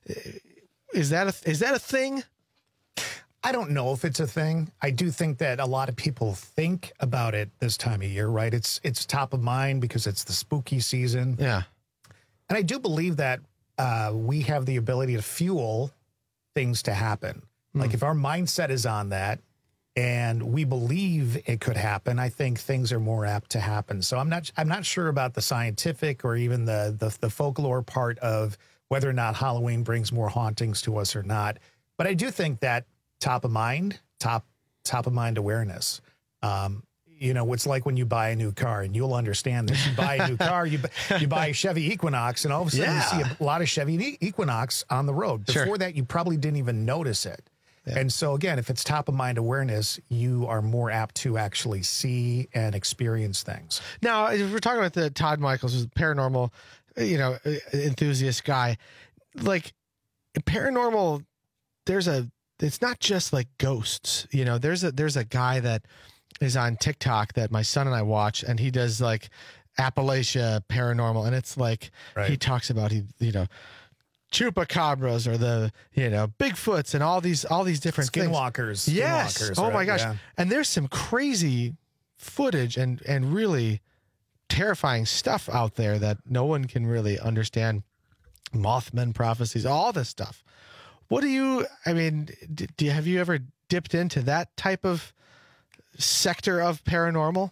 Is that a, is that a thing? I don't know if it's a thing. I do think that a lot of people think about it this time of year, right? It's it's top of mind because it's the spooky season. Yeah. And I do believe that uh, we have the ability to fuel things to happen. Mm. Like if our mindset is on that and we believe it could happen, I think things are more apt to happen. So I'm not I'm not sure about the scientific or even the the, the folklore part of whether or not Halloween brings more hauntings to us or not. But I do think that top of mind, top top of mind awareness. Um, you know, it's like when you buy a new car, and you'll understand this. You buy a new car, you bu- you buy a Chevy Equinox, and all of a sudden Yeah. you see a lot of Chevy E- Equinox on the road. Before Sure. that, you probably didn't even notice it. And so again, if it's top of mind awareness, you are more apt to actually see and experience things. Now, if we're talking about the Todd Michaels, who's a paranormal, you know, enthusiast guy, like paranormal, there's a, it's not just like ghosts, you know, there's a, there's a guy that is on TikTok that my son and I watch, and he does like Appalachia paranormal. And it's like, Right. he talks about, he, you know, chupacabras or the, you know, Bigfoots and all these, all these different things. Skinwalkers. Yes. Skinwalkers, Oh right? my gosh. Yeah. And there's some crazy footage and, and really terrifying stuff out there that no one can really understand. Mothman prophecies, all this stuff. What do you, I mean, d- do you, have you ever dipped into that type of sector of paranormal?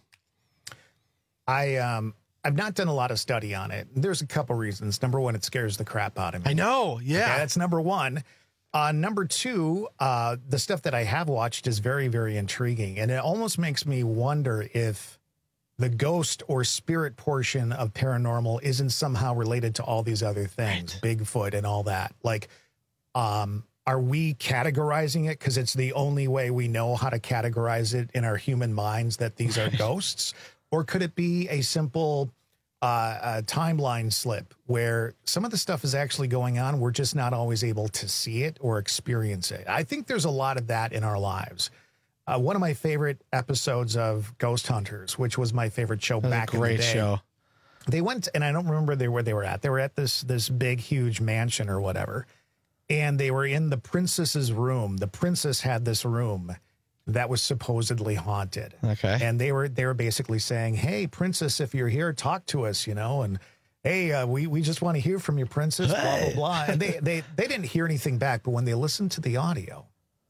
I, um, I've not done a lot of study on it. There's a couple reasons. Number one, it scares the crap out of me. I know. Yeah. Okay, that's number one. Uh, number two, uh, the stuff that I have watched is very, very intriguing. And it almost makes me wonder if the ghost or spirit portion of paranormal isn't somehow related to all these other things, right. Bigfoot and all that. Like, um, are we categorizing it because it's the only way we know how to categorize it in our human minds that these are ghosts? Or could it be a simple uh, a timeline slip where some of the stuff is actually going on? We're just not always able to see it or experience it. I think there's a lot of that in our lives. Uh, one of my favorite episodes of Ghost Hunters, which was my favorite show That was a back in the great day. show. They went, and I don't remember they, where they were at. They were at this this big, huge mansion or whatever. And they were in the princess's room. The princess had this room that was supposedly haunted. Okay. And they were they were basically saying, "Hey, princess, if you're here, talk to us," you know, and hey, uh, we we just want to hear from you, princess, blah, blah, blah. And they, they, they didn't hear anything back, but when they listened to the audio,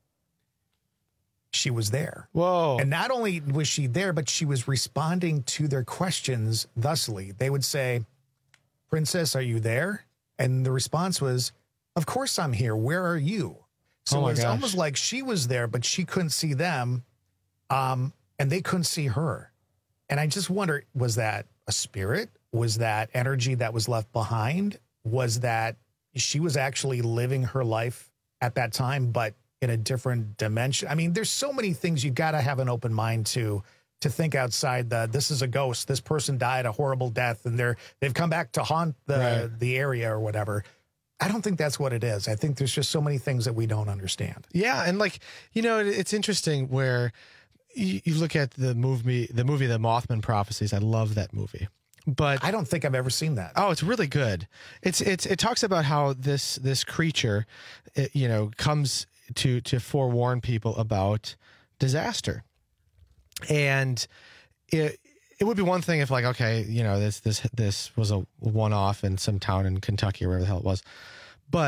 she was there. Whoa. And not only was she there, but she was responding to their questions thusly. They would say, "Princess, are you there?" And the response was, "Of course I'm here. Where are you?" So Oh my it was gosh. almost like she was there, but she couldn't see them, um, and they couldn't see her. And I just wonder, was that a spirit? Was that energy that was left behind? Was that she was actually living her life at that time, but in a different dimension? I mean, there's so many things you got to have an open mind to, to think outside the, this is a ghost. This person died a horrible death and they're, they've come back to haunt the, Right. the area or whatever. I don't think that's what it is. I think there's just so many things that we don't understand. Yeah, and like, you know, it- it's interesting where you, you look at the movie, the movie, The Mothman Prophecies. I love that movie, but I don't think I've ever seen that. Oh, it's really good. It's it's it talks about how this this creature, it, you know, comes to to forewarn people about disaster, and it. It would be one thing if, like, okay, you know, this this this was a one off in some town in Kentucky or wherever the hell it was, but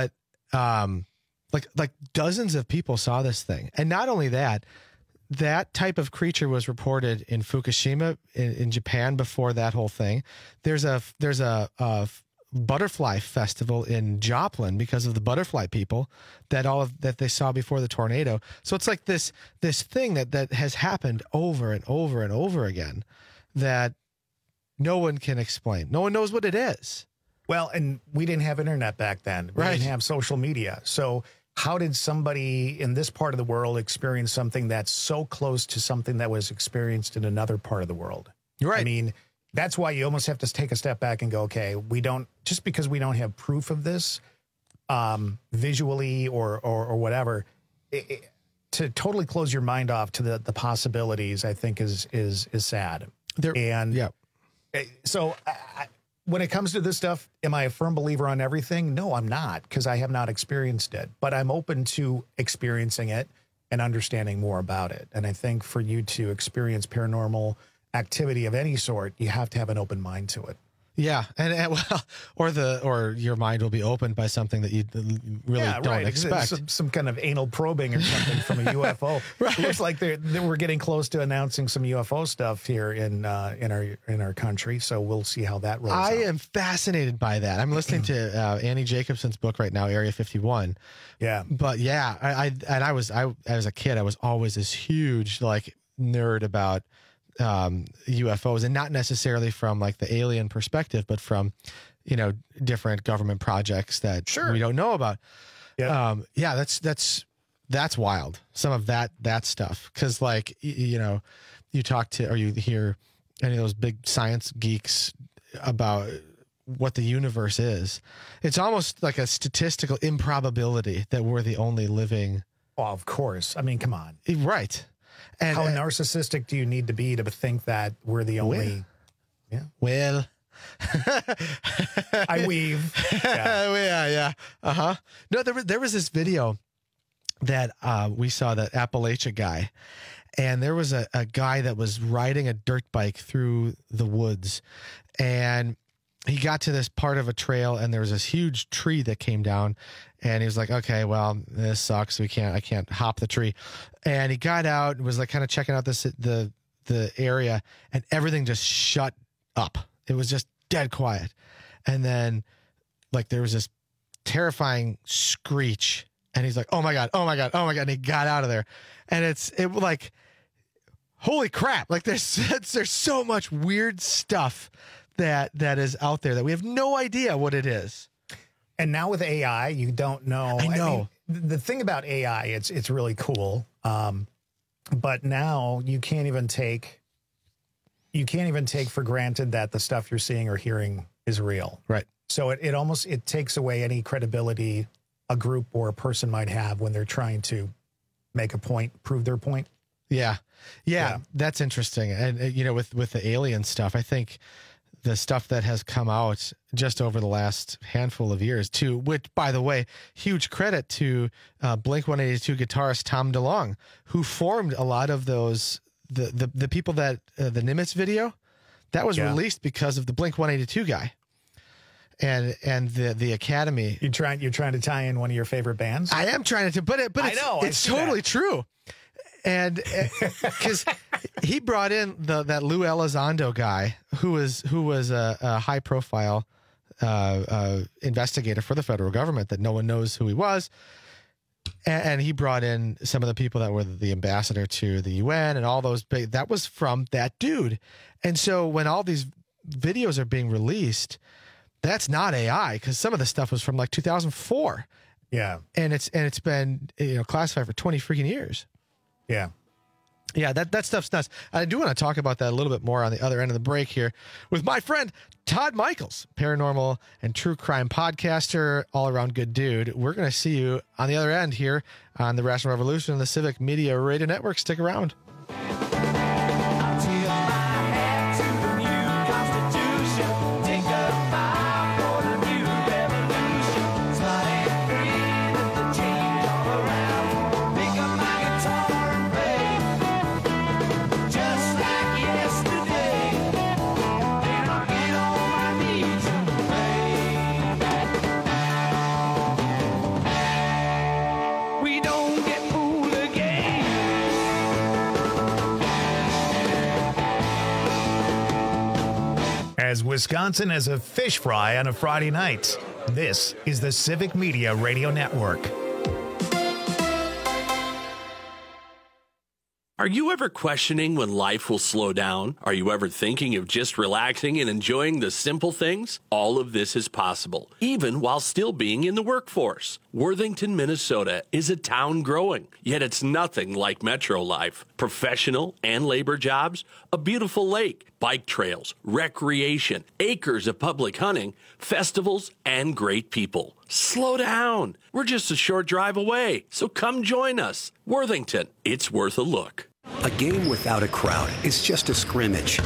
um, like like dozens of people saw this thing, and not only that, that type of creature was reported in Fukushima in, in Japan before that whole thing. There's a there's a, a butterfly festival in Joplin because of the butterfly people that all of that they saw before the tornado. So it's like this this thing that that has happened over and over and over again that no one can explain. No one knows what it is. Well, and we didn't have internet back then. We Right. didn't have social media. So how did somebody in this part of the world experience something that's so close to something that was experienced in another part of the world? Right. I mean, that's why you almost have to take a step back and go, okay, we don't, just because we don't have proof of this um, visually or, or, or whatever, it, it, to totally close your mind off to the, the possibilities, I think is, is, is sad. There, and yeah. So I, I, when it comes to this stuff, am I a firm believer on everything? No, I'm not, because I have not experienced it, but I'm open to experiencing it and understanding more about it. And I think for you to experience paranormal activity of any sort, you have to have an open mind to it. Yeah, and, and well, or the or your mind will be opened by something that you really yeah, don't right. expect. Some, some kind of anal probing or something from a U F O. Right. It looks like they're, they we're getting close to announcing some U F O stuff here in uh, in our in our country. So we'll see how that rolls I out. am fascinated by that. I'm listening to uh, Annie Jacobson's book right now, Area fifty-one. Yeah, but yeah, I, I and I was I as a kid I was always this huge like nerd about um U F Os, and not necessarily from like the alien perspective, but from, you know, different government projects that sure. we don't know about. Yeah. Um, yeah, that's, that's, that's wild. Some of that, that stuff. Cause like, y- you know, you talk to, or you hear any of those big science geeks about what the universe is. It's almost like a statistical improbability that we're the only living. Oh, of course. I mean, come on. Right. And how uh, narcissistic do you need to be to think that we're the only? Well, yeah. Well, I weave. Yeah, yeah, yeah. Uh huh. No, there was there was this video that uh, we saw, that Appalachia guy, and there was a, a guy that was riding a dirt bike through the woods, and he got to this part of a trail, and there was this huge tree that came down, and he was like, okay, well, this sucks. We can't, I can't hop the tree. And he got out and was like kind of checking out this, the, the area, and everything just shut up. It was just dead quiet. And then like there was this terrifying screech, and he's like, oh my God, oh my God, oh my God. And he got out of there. And it's, it like, holy crap. Like there's, there's so much weird stuff that that is out there that we have no idea what it is. And now with A I, you don't know. I know. I mean, the thing about A I, it's it's really cool. Um, but now you can't even take you can't even take for granted that the stuff you're seeing or hearing is real. Right. So it, it almost it takes away any credibility a group or a person might have when they're trying to make a point, prove their point. Yeah. Yeah, yeah. That's interesting. And uh, you know, with with the alien stuff, I think the stuff that has come out just over the last handful of years too, which, by the way, huge credit to uh, Blink one eighty-two guitarist Tom DeLonge, who formed a lot of those, the the, the people that, uh, the Nimitz video, that was yeah. released because of the Blink one eighty-two guy. And and the the Academy. You're trying you're trying to tie in one of your favorite bands? I am trying to, but it, but it's, I know, it's totally that. true. And because he brought in the that Lou Elizondo guy, who was who was a, a high profile uh, uh, investigator for the federal government that no one knows who he was, and, and he brought in some of the people that were the ambassador to the U N and all those big. That was from that dude. And so when all these videos are being released, that's not A I, because some of the stuff was from like two thousand four. Yeah, and it's and it's been, you know, classified for twenty freaking years. Yeah. Yeah, that, that stuff's nuts. I do want to talk about that a little bit more on the other end of the break here with my friend Todd Michaels, paranormal and true crime podcaster, all around good dude. We're going to see you on the other end here on the Rational Revolution and the Civic Media Radio Network. Stick around. as Wisconsin as a fish fry on a Friday night. This is the Civic Media Radio Network. Are you ever questioning when life will slow down? Are you ever thinking of just relaxing and enjoying the simple things? All of this is possible, even while still being in the workforce. Worthington, Minnesota is a town growing, yet it's nothing like metro life. Professional and labor jobs, a beautiful lake, bike trails, recreation, acres of public hunting, festivals, and great people. Slow down. We're just a short drive away, so come join us. Worthington, it's worth a look. A game without a crowd is just a scrimmage.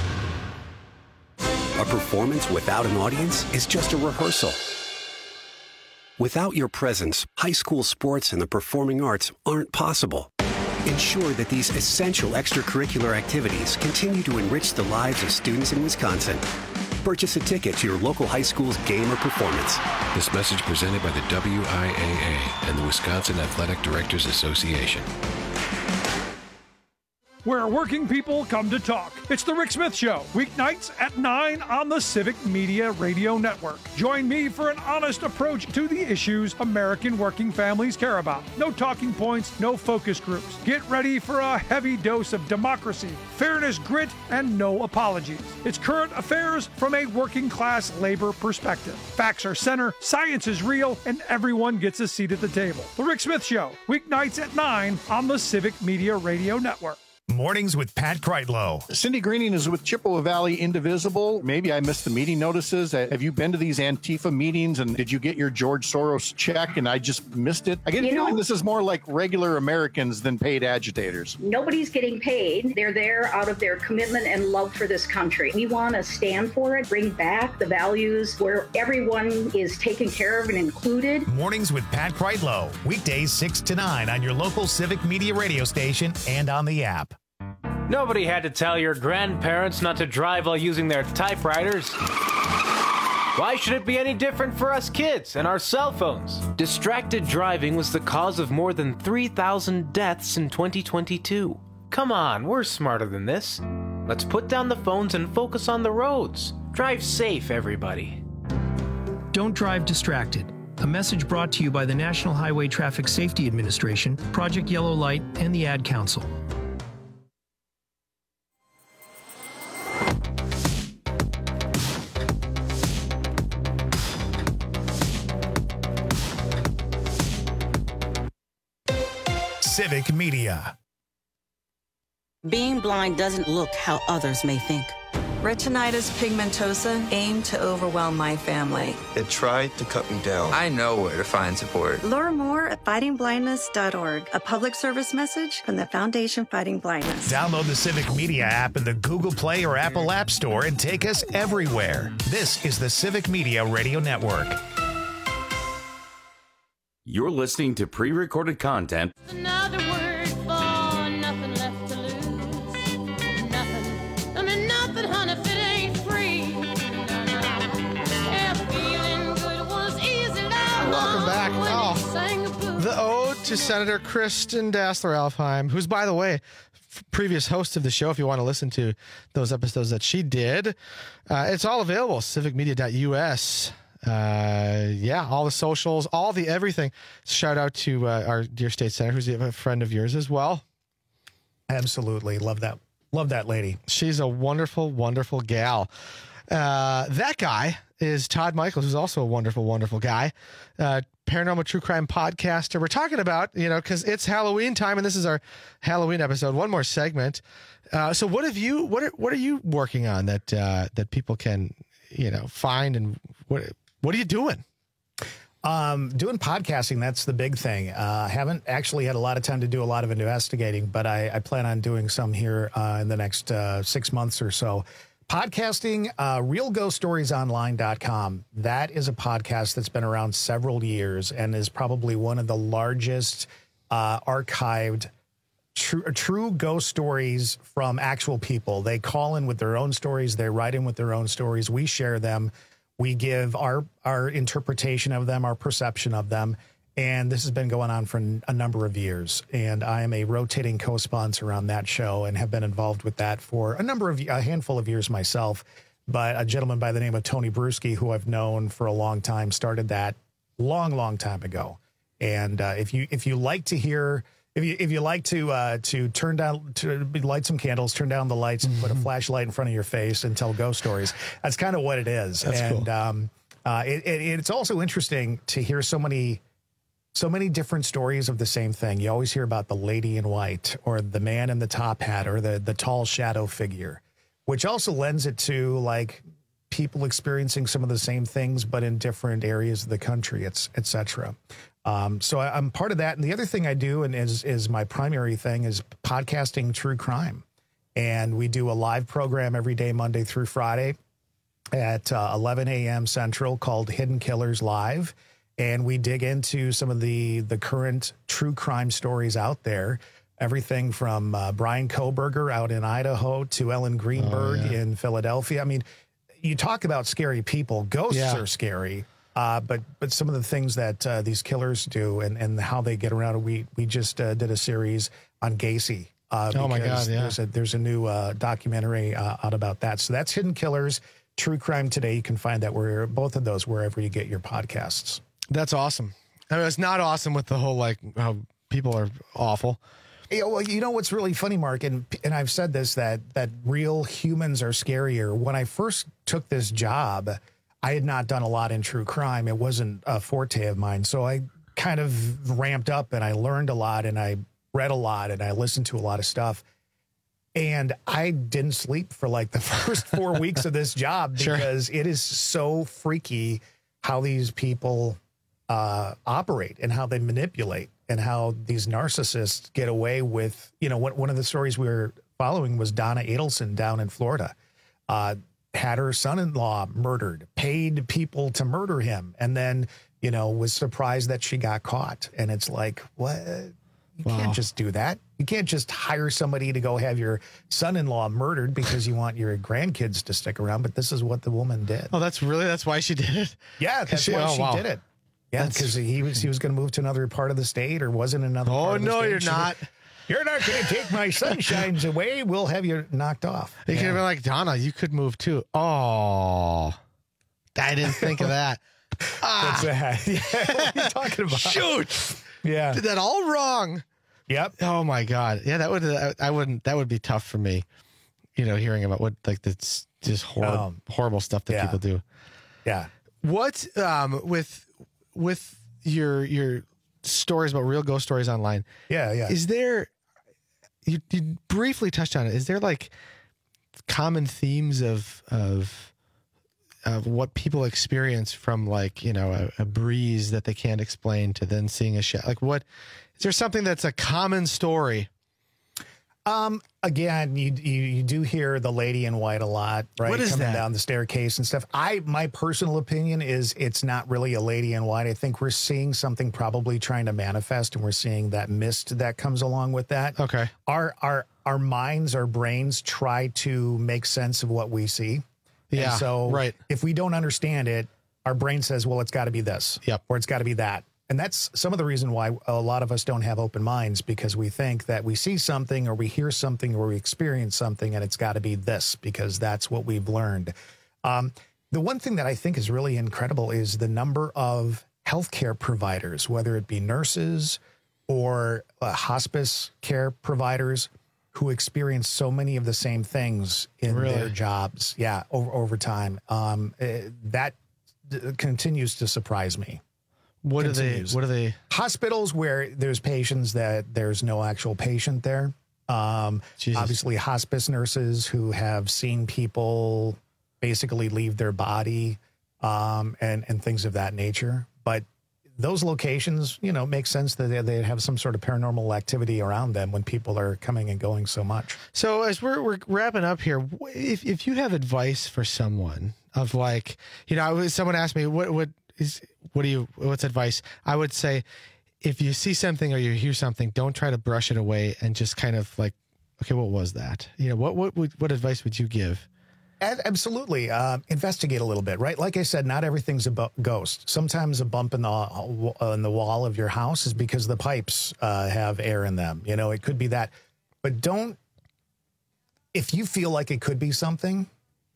A performance without an audience is just a rehearsal. Without your presence, high school sports and the performing arts aren't possible. Ensure that these essential extracurricular activities continue to enrich the lives of students in Wisconsin. Purchase a ticket to your local high school's game or performance. This message presented by the W I A A and the Wisconsin Athletic Directors Association. Where working people come to talk. It's the Rick Smith Show, weeknights at nine on the Civic Media Radio Network. Join me for an honest approach to the issues American working families care about. No talking points, no focus groups. Get ready for a heavy dose of democracy, fairness, grit, and no apologies. It's current affairs from a working class labor perspective. Facts are center, science is real, and everyone gets a seat at the table. The Rick Smith Show, weeknights at nine on the Civic Media Radio Network. Mornings with Pat Kreitlow. Cindy Greening is with Chippewa Valley Indivisible. Maybe I missed the meeting notices. Have you been to these Antifa meetings, and did you get your George Soros check and I just missed it? I get a feeling this is more like regular Americans than paid agitators. Nobody's getting paid. They're there out of their commitment and love for this country. We want to stand for it, bring back the values where everyone is taken care of and included. Mornings with Pat Kreitlow. Weekdays six to nine on your local Civic Media radio station and on the app. Nobody had to tell your grandparents not to drive while using their typewriters. Why should it be any different for us kids and our cell phones? Distracted driving was the cause of more than three thousand deaths in twenty twenty-two. Come on, we're smarter than this. Let's put down the phones and focus on the roads. Drive safe, everybody. Don't drive distracted. A message brought to you by the National Highway Traffic Safety Administration, Project Yellow Light, and the Ad Council. Civic Media. Being blind doesn't look how others may think. Retinitis pigmentosa aimed to overwhelm my family. It tried to cut me down. I know where to find support. Learn more at fighting blindness dot org, a public service message from the Foundation Fighting Blindness. Download the Civic Media app in the Google Play or Apple App Store and take us everywhere. This is the Civic Media Radio Network. You're listening to pre-recorded content. Another word for nothing left to lose. Nothing. I mean, nothing, honey, if it ain't free. Yeah, feeling good was easy. Welcome back. Oh, the ode to Senator Kristen Dassler-Alfheim, who's, by the way, f- previous host of the show. If you want to listen to those episodes that she did, uh, it's all available. civic media dot U S. Uh, yeah, all the socials, all the everything. Shout out to uh, our dear state senator, who's a friend of yours as well. Absolutely. Love that. Love that lady. She's a wonderful, wonderful gal. Uh, that guy is Todd Michaels, who's also a wonderful, wonderful guy. Uh, paranormal true crime podcaster. We're talking about, you know, because it's Halloween time, and this is our Halloween episode. One more segment. Uh, so what have you, what are, what are you working on that, uh, that people can, you know, find, and what, What are you doing? Um, doing podcasting. That's the big thing. Uh, haven't actually had a lot of time to do a lot of investigating, but I, I plan on doing some here uh, in the next uh, six months or so. Podcasting, uh, real ghost stories online dot com. That is a podcast that's been around several years and is probably one of the largest uh, archived true, true ghost stories from actual people. They call in with their own stories. They write in with their own stories. We share them. We give our our interpretation of them, our perception of them, and this has been going on for a number of years. And I am a rotating co-sponsor on that show and have been involved with that for a number of a handful of years myself. but a gentleman by the name of Tony Bruschi, who I've known for a long time, started that long, long time ago. And uh, if you if you like to hear, if you if you like to uh, to turn down to light some candles, turn down the lights, and put a flashlight in front of your face and tell ghost stories, that's kind of what it is. That's and cool. um, uh, it, it, it's also interesting to hear so many. So many different stories of the same thing. You always hear about the lady in white or the man in the top hat or the, the tall shadow figure, which also lends it to like people experiencing some of the same things, but in different areas of the country, it's et cetera. Um, so I, I'm part of that. And the other thing I do, and is, is my primary thing, is podcasting true crime. And we do a live program every day, Monday through Friday at uh, eleven a.m. Central called Hidden Killers Live. And we dig into some of the the current true crime stories out there. Everything from uh, Brian Koberger out in Idaho to Ellen Greenberg Oh, yeah. in Philadelphia. I mean, you talk about scary people. Ghosts Yeah. are scary. Uh, but but some of the things that uh, these killers do and, and how they get around. We we just uh, did a series on Gacy. Uh, Oh, my because God, yeah. There's a, there's a new uh, documentary uh, out about that. So that's Hidden Killers, True Crime Today. You can find that where both of those wherever you get your podcasts. That's awesome. I mean, it's not awesome with the whole like how people are awful. Yeah, well, you know what's really funny, Mark, and and I've said this, that that real humans are scarier. When I first took this job, I had not done a lot in true crime. It wasn't a forte of mine. So I kind of ramped up and I learned a lot and I read a lot and I listened to a lot of stuff. And I didn't sleep for like the first four weeks of this job Sure. because it is so freaky how these people uh, operate and how they manipulate and how these narcissists get away with, you know, what, one of the stories we were following was Donna Adelson down in Florida, uh, had her son-in-law murdered, paid people to murder him, and then, you know, was surprised that she got caught. And it's like, what? You Wow. can't just do that. You can't just hire somebody to go have your son-in-law murdered because you want your grandkids to stick around. But this is what the woman did. Oh, that's really that's why she did it. Yeah, that's She- why oh, she wow. did it. Yeah, That's- because he was he was going to move to another part of the state or was in another. Oh, part of the no, state. you're She not. was, You're not going to take my sunshines away. We'll have you knocked off. You could Yeah. have been like, Donna, you could move too. Oh, I didn't think of that. What's that? Yeah, what are you talking about? Shoot. Yeah. Did that all wrong. Yep. Oh my God. Yeah, that would I, I wouldn't that would be tough for me. You know, hearing about what like that's just horrible Um, horrible stuff that yeah. people do. Yeah. What um with with your your stories about real ghost stories online? Yeah, yeah. Is there you, you briefly touched on it. Is there like common themes of of of what people experience from like, you know, a, a breeze that they can't explain to then seeing a shadow? Like what is there something that's a common story? Um. Again, you, you you do hear the lady in white a lot, right? What is Coming that? down the staircase and stuff. I my personal opinion is it's not really a lady in white. I think we're seeing something probably trying to manifest, and we're seeing that mist that comes along with that. Okay. Our our our minds, our brains try to make sense of what we see. Yeah, And so right. if we don't understand it, our brain says, well, it's got to be this. Yep. Or it's got to be that. And that's some of the reason why a lot of us don't have open minds, because we think that we see something or we hear something or we experience something and it's got to be this because that's what we've learned. Um, the one thing that I think is really incredible is the number of healthcare providers, whether it be nurses or uh, hospice care providers, who experience so many of the same things in Really? their jobs. Yeah, over, over time. Um, uh, that d- continues to surprise me. What are they Continues. what are they Hospitals where there's patients that there's no actual patient there. Um, Jesus. obviously, hospice nurses who have seen people basically leave their body um, and, and things of that nature. But those locations, you know, make sense that they, they have some sort of paranormal activity around them when people are coming and going so much. So as we're we're wrapping up here, wh- if if you have advice for someone of like, you know, I was- someone asked me what what is what do you what's advice? I would say if you see something or you hear something, don't try to brush it away and just kind of like, okay, what was that? You know, what what would, what advice would you give? Ab- Absolutely. Uh, investigate a little bit, right? Like I said, not everything's a bu- ghost. Sometimes a bump in the uh, in the wall of your house is because the pipes uh, have air in them. You know, it could be that. But don't, if you feel like it could be something,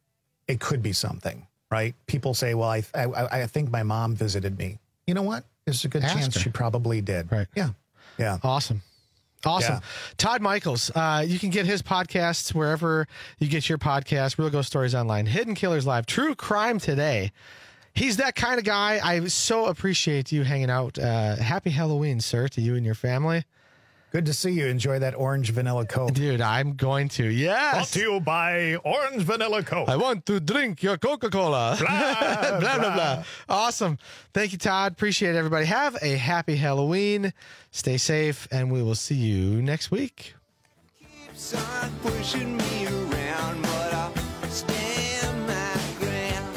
it could be something, right? People say, well, I I, I think my mom visited me. You know what? There's a good Ask chance her. she probably did. Right. Yeah. Yeah. Awesome. Awesome. Yeah. Todd Michaels, uh, you can get his podcasts wherever you get your podcasts. Real Ghost Stories Online, Hidden Killers Live, True Crime Today. He's that kind of guy. I so appreciate you hanging out. Uh, happy Halloween, sir, to you and your family. Good to see you. Enjoy that orange vanilla Coke. Dude, I'm going to. Yes. Brought to you by Orange Vanilla Coke. I want to drink your Coca-Cola. Blah, blah, blah, blah. blah. Awesome. Thank you, Todd. Appreciate it, everybody. Have a happy Halloween. Stay safe, and we will see you next week. Keeps on pushing me around, but I'll stand my ground,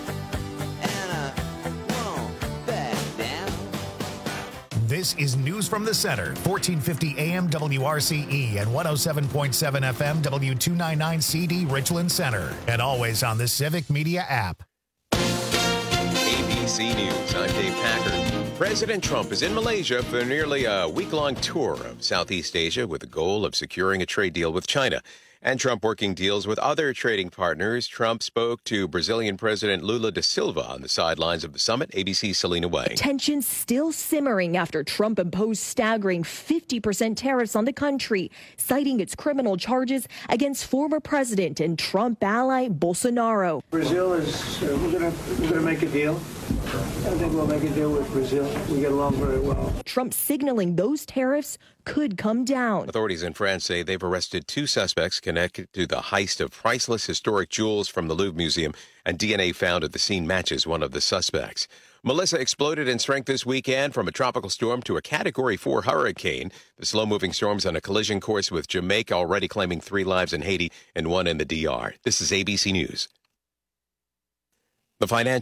and I won't back down. This is News from the Center, fourteen fifty A M W R C E and one oh seven point seven F M W two ninety-nine C D Richland Center, and always on the Civic Media app. A B C News, I'm Dave Packard. President Trump is in Malaysia for nearly a week-long tour of Southeast Asia with the goal of securing a trade deal with China. And Trump working deals with other trading partners. Trump spoke to Brazilian President Lula da Silva on the sidelines of the summit. A B C's Selena Wang. Tensions still simmering after Trump imposed staggering fifty percent tariffs on the country, citing its criminal charges against former president and Trump ally Bolsonaro. Brazil is, uh, we're going we're gonna make a deal. I think we'll make a deal with Brazil. We get along very well. Trump signaling those tariffs could come down. Authorities in France say they've arrested two suspects connected to the heist of priceless historic jewels from the Louvre Museum, and D N A found at the scene matches one of the suspects. Melissa exploded in strength this weekend from a tropical storm to a Category four hurricane. The slow-moving storm's on a collision course with Jamaica already claiming three lives in Haiti and one in the D R. This is A B C News. The financial